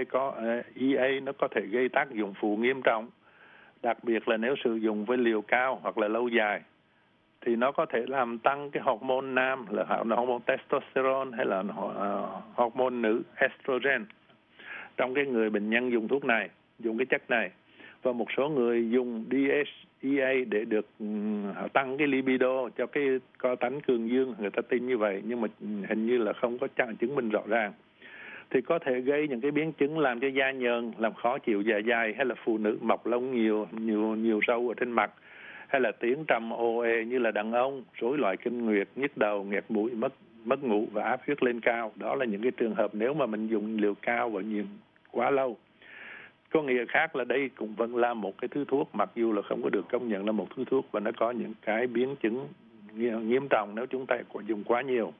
S6: DHEA nó có thể gây tác dụng phụ nghiêm trọng. Đặc biệt là nếu sử dụng với liều cao hoặc là lâu dài. Thì nó có thể làm tăng cái hormone nam là hormone testosterone hay là hormone nữ estrogen trong cái người bệnh nhân dùng thuốc này, dùng cái chất này. Và một số người dùng DHEA để được tăng cái libido cho cái có tánh cường dương, người ta tin như vậy, nhưng mà hình như là không có chứng minh rõ ràng. Thì có thể gây những cái biến chứng làm cho da nhờn, làm khó chịu dạ dày, hay là phụ nữ mọc lông nhiều râu ở trên mặt, hay là tiếng trầm ồ ề như là đàn ông, rối loạn kinh nguyệt, nhức đầu, nghẹt mũi, mất ngủ và áp huyết lên cao. Đó là những cái trường hợp nếu mà mình dùng liều cao và nhiều quá lâu. Có nghĩa khác là đây cũng vẫn là một cái thứ thuốc, mặc dù là không có được công nhận là một thứ thuốc, và nó có những cái biến chứng nghiêm trọng nếu chúng ta dùng quá nhiều.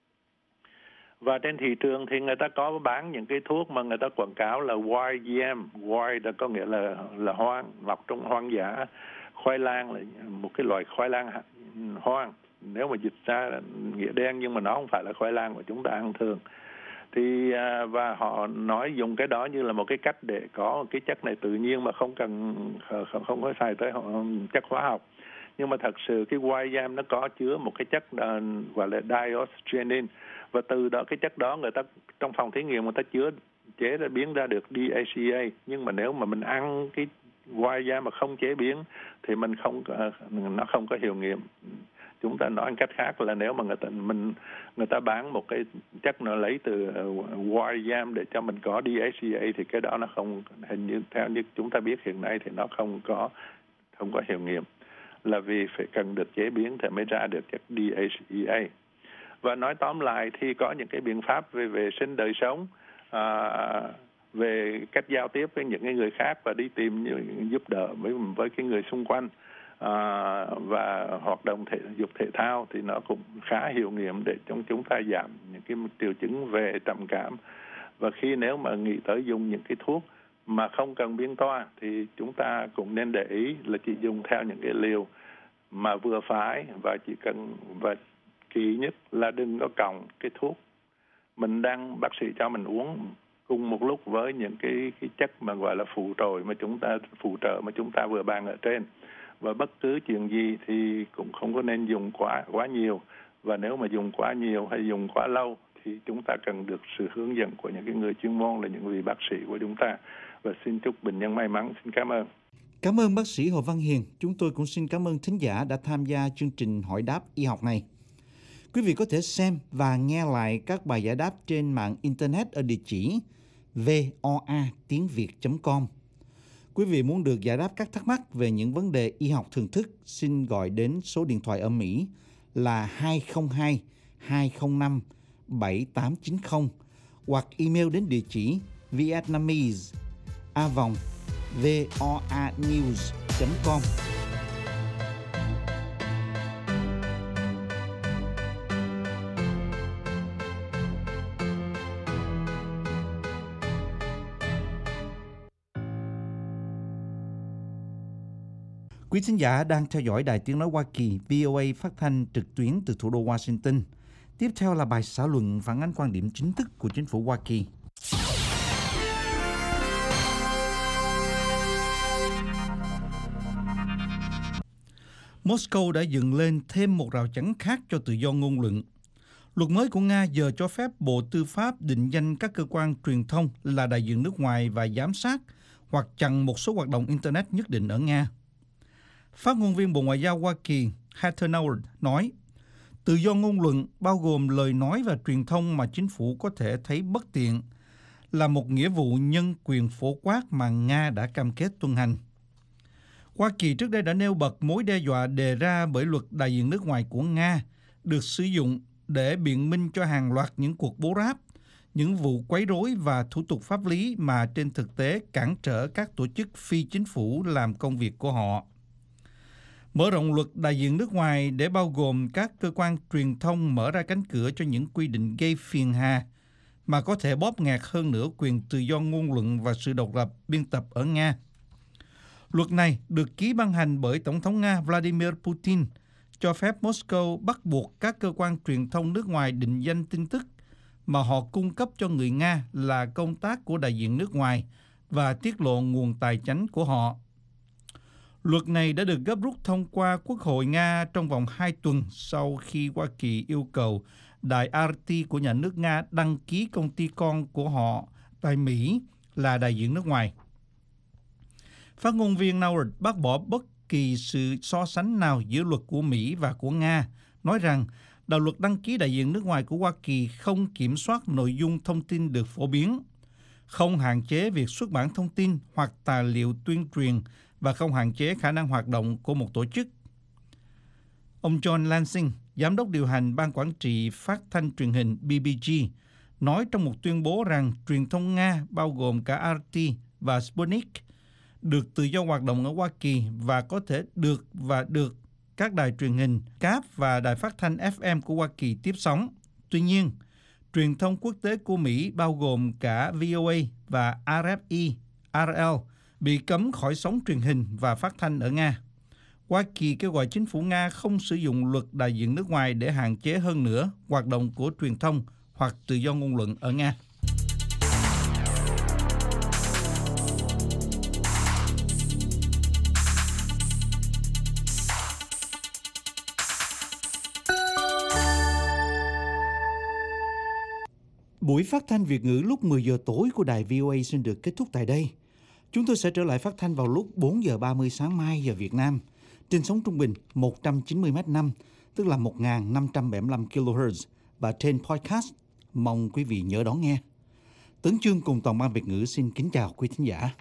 S6: Và trên thị trường thì người ta có bán những cái thuốc mà người ta quảng cáo là wild yam. Wild là có nghĩa là hoang, mọc trong hoang dã. Khoai lang là một cái loại khoai lang hoang, nếu mà dịch ra là nghĩa đen, nhưng mà nó không phải là khoai lang mà chúng ta ăn thường. Thì và họ nói dùng cái đó như là một cái cách để có cái chất này tự nhiên mà không có xài tới chất hóa học. Nhưng mà thật sự cái wild yam nó có chứa một cái chất gọi là diosgenin, và từ đó cái chất đó người ta trong phòng thí nghiệm người ta chế ra biến ra được DHEA. Nhưng mà nếu mà mình ăn cái wild yam mà không chế biến thì nó không có hiệu nghiệm. Chúng ta nói cách khác là nếu mà người ta bán một cái chất nó lấy từ wild yam để cho mình có DHEA thì cái đó nó không, hình như theo như chúng ta biết hiện nay thì nó không có hiệu nghiệm, là vì phải cần được chế biến thì mới ra được chất DHEA. Và nói tóm lại thì có những cái biện pháp về vệ sinh đời sống, về cách giao tiếp với những người khác và đi tìm giúp đỡ với cái người xung quanh, và hoạt động thể dục thể thao thì nó cũng khá hiệu nghiệm để cho chúng ta giảm những cái triệu chứng về trầm cảm. Và khi nếu mà nghĩ tới dùng những cái thuốc mà không cần biên toa thì chúng ta cũng nên để ý là chỉ dùng theo những cái liều mà vừa phải, và chỉ cần và kỹ nhất là đừng có cộng cái thuốc mình đang bác sĩ cho mình uống cùng một lúc với những cái chất mà gọi là phụ trợ mà chúng ta vừa bàn ở trên. Và bất cứ chuyện gì thì cũng không có nên dùng quá nhiều, và nếu mà dùng quá nhiều hay dùng quá lâu thì chúng ta cần được sự hướng dẫn của những cái người chuyên môn, là những vị bác sĩ của chúng ta. Và xin chúc bệnh nhân may mắn. Xin cảm ơn.
S3: Cảm ơn bác sĩ Hồ Văn Hiền. Chúng tôi cũng xin cảm ơn thính giả đã tham gia chương trình hỏi đáp y học này. Quý vị có thể xem và nghe lại các bài giải đáp trên mạng Internet ở địa chỉ voatiengviet.com. Quý vị muốn được giải đáp các thắc mắc về những vấn đề y học thường thức, xin gọi đến số điện thoại ở Mỹ là 202-205-7890 hoặc email đến địa chỉ vietnamese@voanews.com. Quý thính giả đang theo dõi Đài Tiếng Nói Hoa Kỳ VOA phát thanh trực tuyến từ thủ đô Washington. Tiếp theo là bài xã luận phản ánh quan điểm chính thức của chính phủ Hoa Kỳ. Moscow đã dựng lên thêm một rào chắn khác cho tự do ngôn luận. Luật mới của Nga giờ cho phép Bộ Tư pháp định danh các cơ quan truyền thông là đại diện nước ngoài và giám sát hoặc chặn một số hoạt động Internet nhất định ở Nga. Phát ngôn viên Bộ Ngoại giao Hoa Kỳ Heather Nauert nói, tự do ngôn luận bao gồm lời nói và truyền thông mà chính phủ có thể thấy bất tiện là một nghĩa vụ nhân quyền phổ quát mà Nga đã cam kết tuân hành. Hoa Kỳ trước đây đã nêu bật mối đe dọa đề ra bởi luật đại diện nước ngoài của Nga được sử dụng để biện minh cho hàng loạt những cuộc bố ráp, những vụ quấy rối và thủ tục pháp lý mà trên thực tế cản trở các tổ chức phi chính phủ làm công việc của họ. Mở rộng luật đại diện nước ngoài để bao gồm các cơ quan truyền thông mở ra cánh cửa cho những quy định gây phiền hà mà có thể bóp nghẹt hơn nữa quyền tự do ngôn luận và sự độc lập biên tập ở Nga. Luật này được ký ban hành bởi Tổng thống Nga Vladimir Putin, cho phép Moscow bắt buộc các cơ quan truyền thông nước ngoài định danh tin tức mà họ cung cấp cho người Nga là công tác của đại diện nước ngoài và tiết lộ nguồn tài chánh của họ. Luật này đã được gấp rút thông qua Quốc hội Nga trong vòng 2 tuần sau khi Hoa Kỳ yêu cầu đài RT của nhà nước Nga đăng ký công ty con của họ tại Mỹ là đại diện nước ngoài. Phát ngôn viên Nauert bác bỏ bất kỳ sự so sánh nào giữa luật của Mỹ và của Nga, nói rằng đạo luật đăng ký đại diện nước ngoài của Hoa Kỳ không kiểm soát nội dung thông tin được phổ biến, không hạn chế việc xuất bản thông tin hoặc tài liệu tuyên truyền và không hạn chế khả năng hoạt động của một tổ chức. Ông John Lansing, giám đốc điều hành ban quản trị phát thanh truyền hình BBG, nói trong một tuyên bố rằng truyền thông Nga bao gồm cả RT và Sputnik được tự do hoạt động ở Hoa Kỳ và có thể được các đài truyền hình, cáp và đài phát thanh FM của Hoa Kỳ tiếp sóng. Tuy nhiên, truyền thông quốc tế của Mỹ bao gồm cả VOA và RFE, RL bị cấm khỏi sóng truyền hình và phát thanh ở Nga. Hoa Kỳ kêu gọi chính phủ Nga không sử dụng luật đại diện nước ngoài để hạn chế hơn nữa hoạt động của truyền thông hoặc tự do ngôn luận ở Nga. Buổi phát thanh Việt ngữ lúc 10 giờ tối của đài VOA xin được kết thúc tại đây. Chúng tôi sẽ trở lại phát thanh vào lúc 4 giờ 30 sáng mai giờ Việt Nam, trên sóng trung bình 190 m5, tức là 1.575 kHz, và trên podcast. Mong quý vị nhớ đón nghe. Tấn Chương cùng toàn ban Việt ngữ xin kính chào quý thính giả.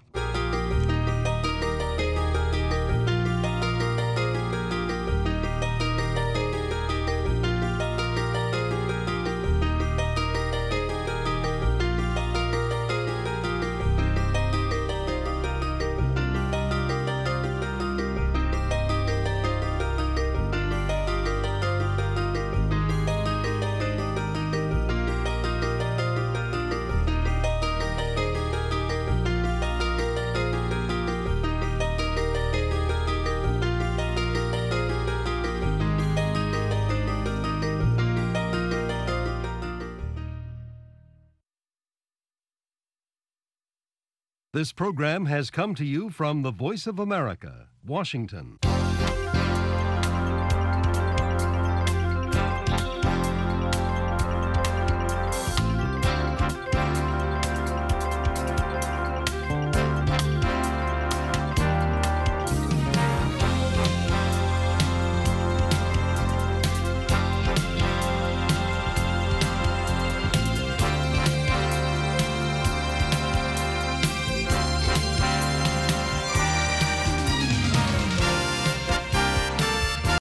S1: This program has come to you from the Voice of America, Washington.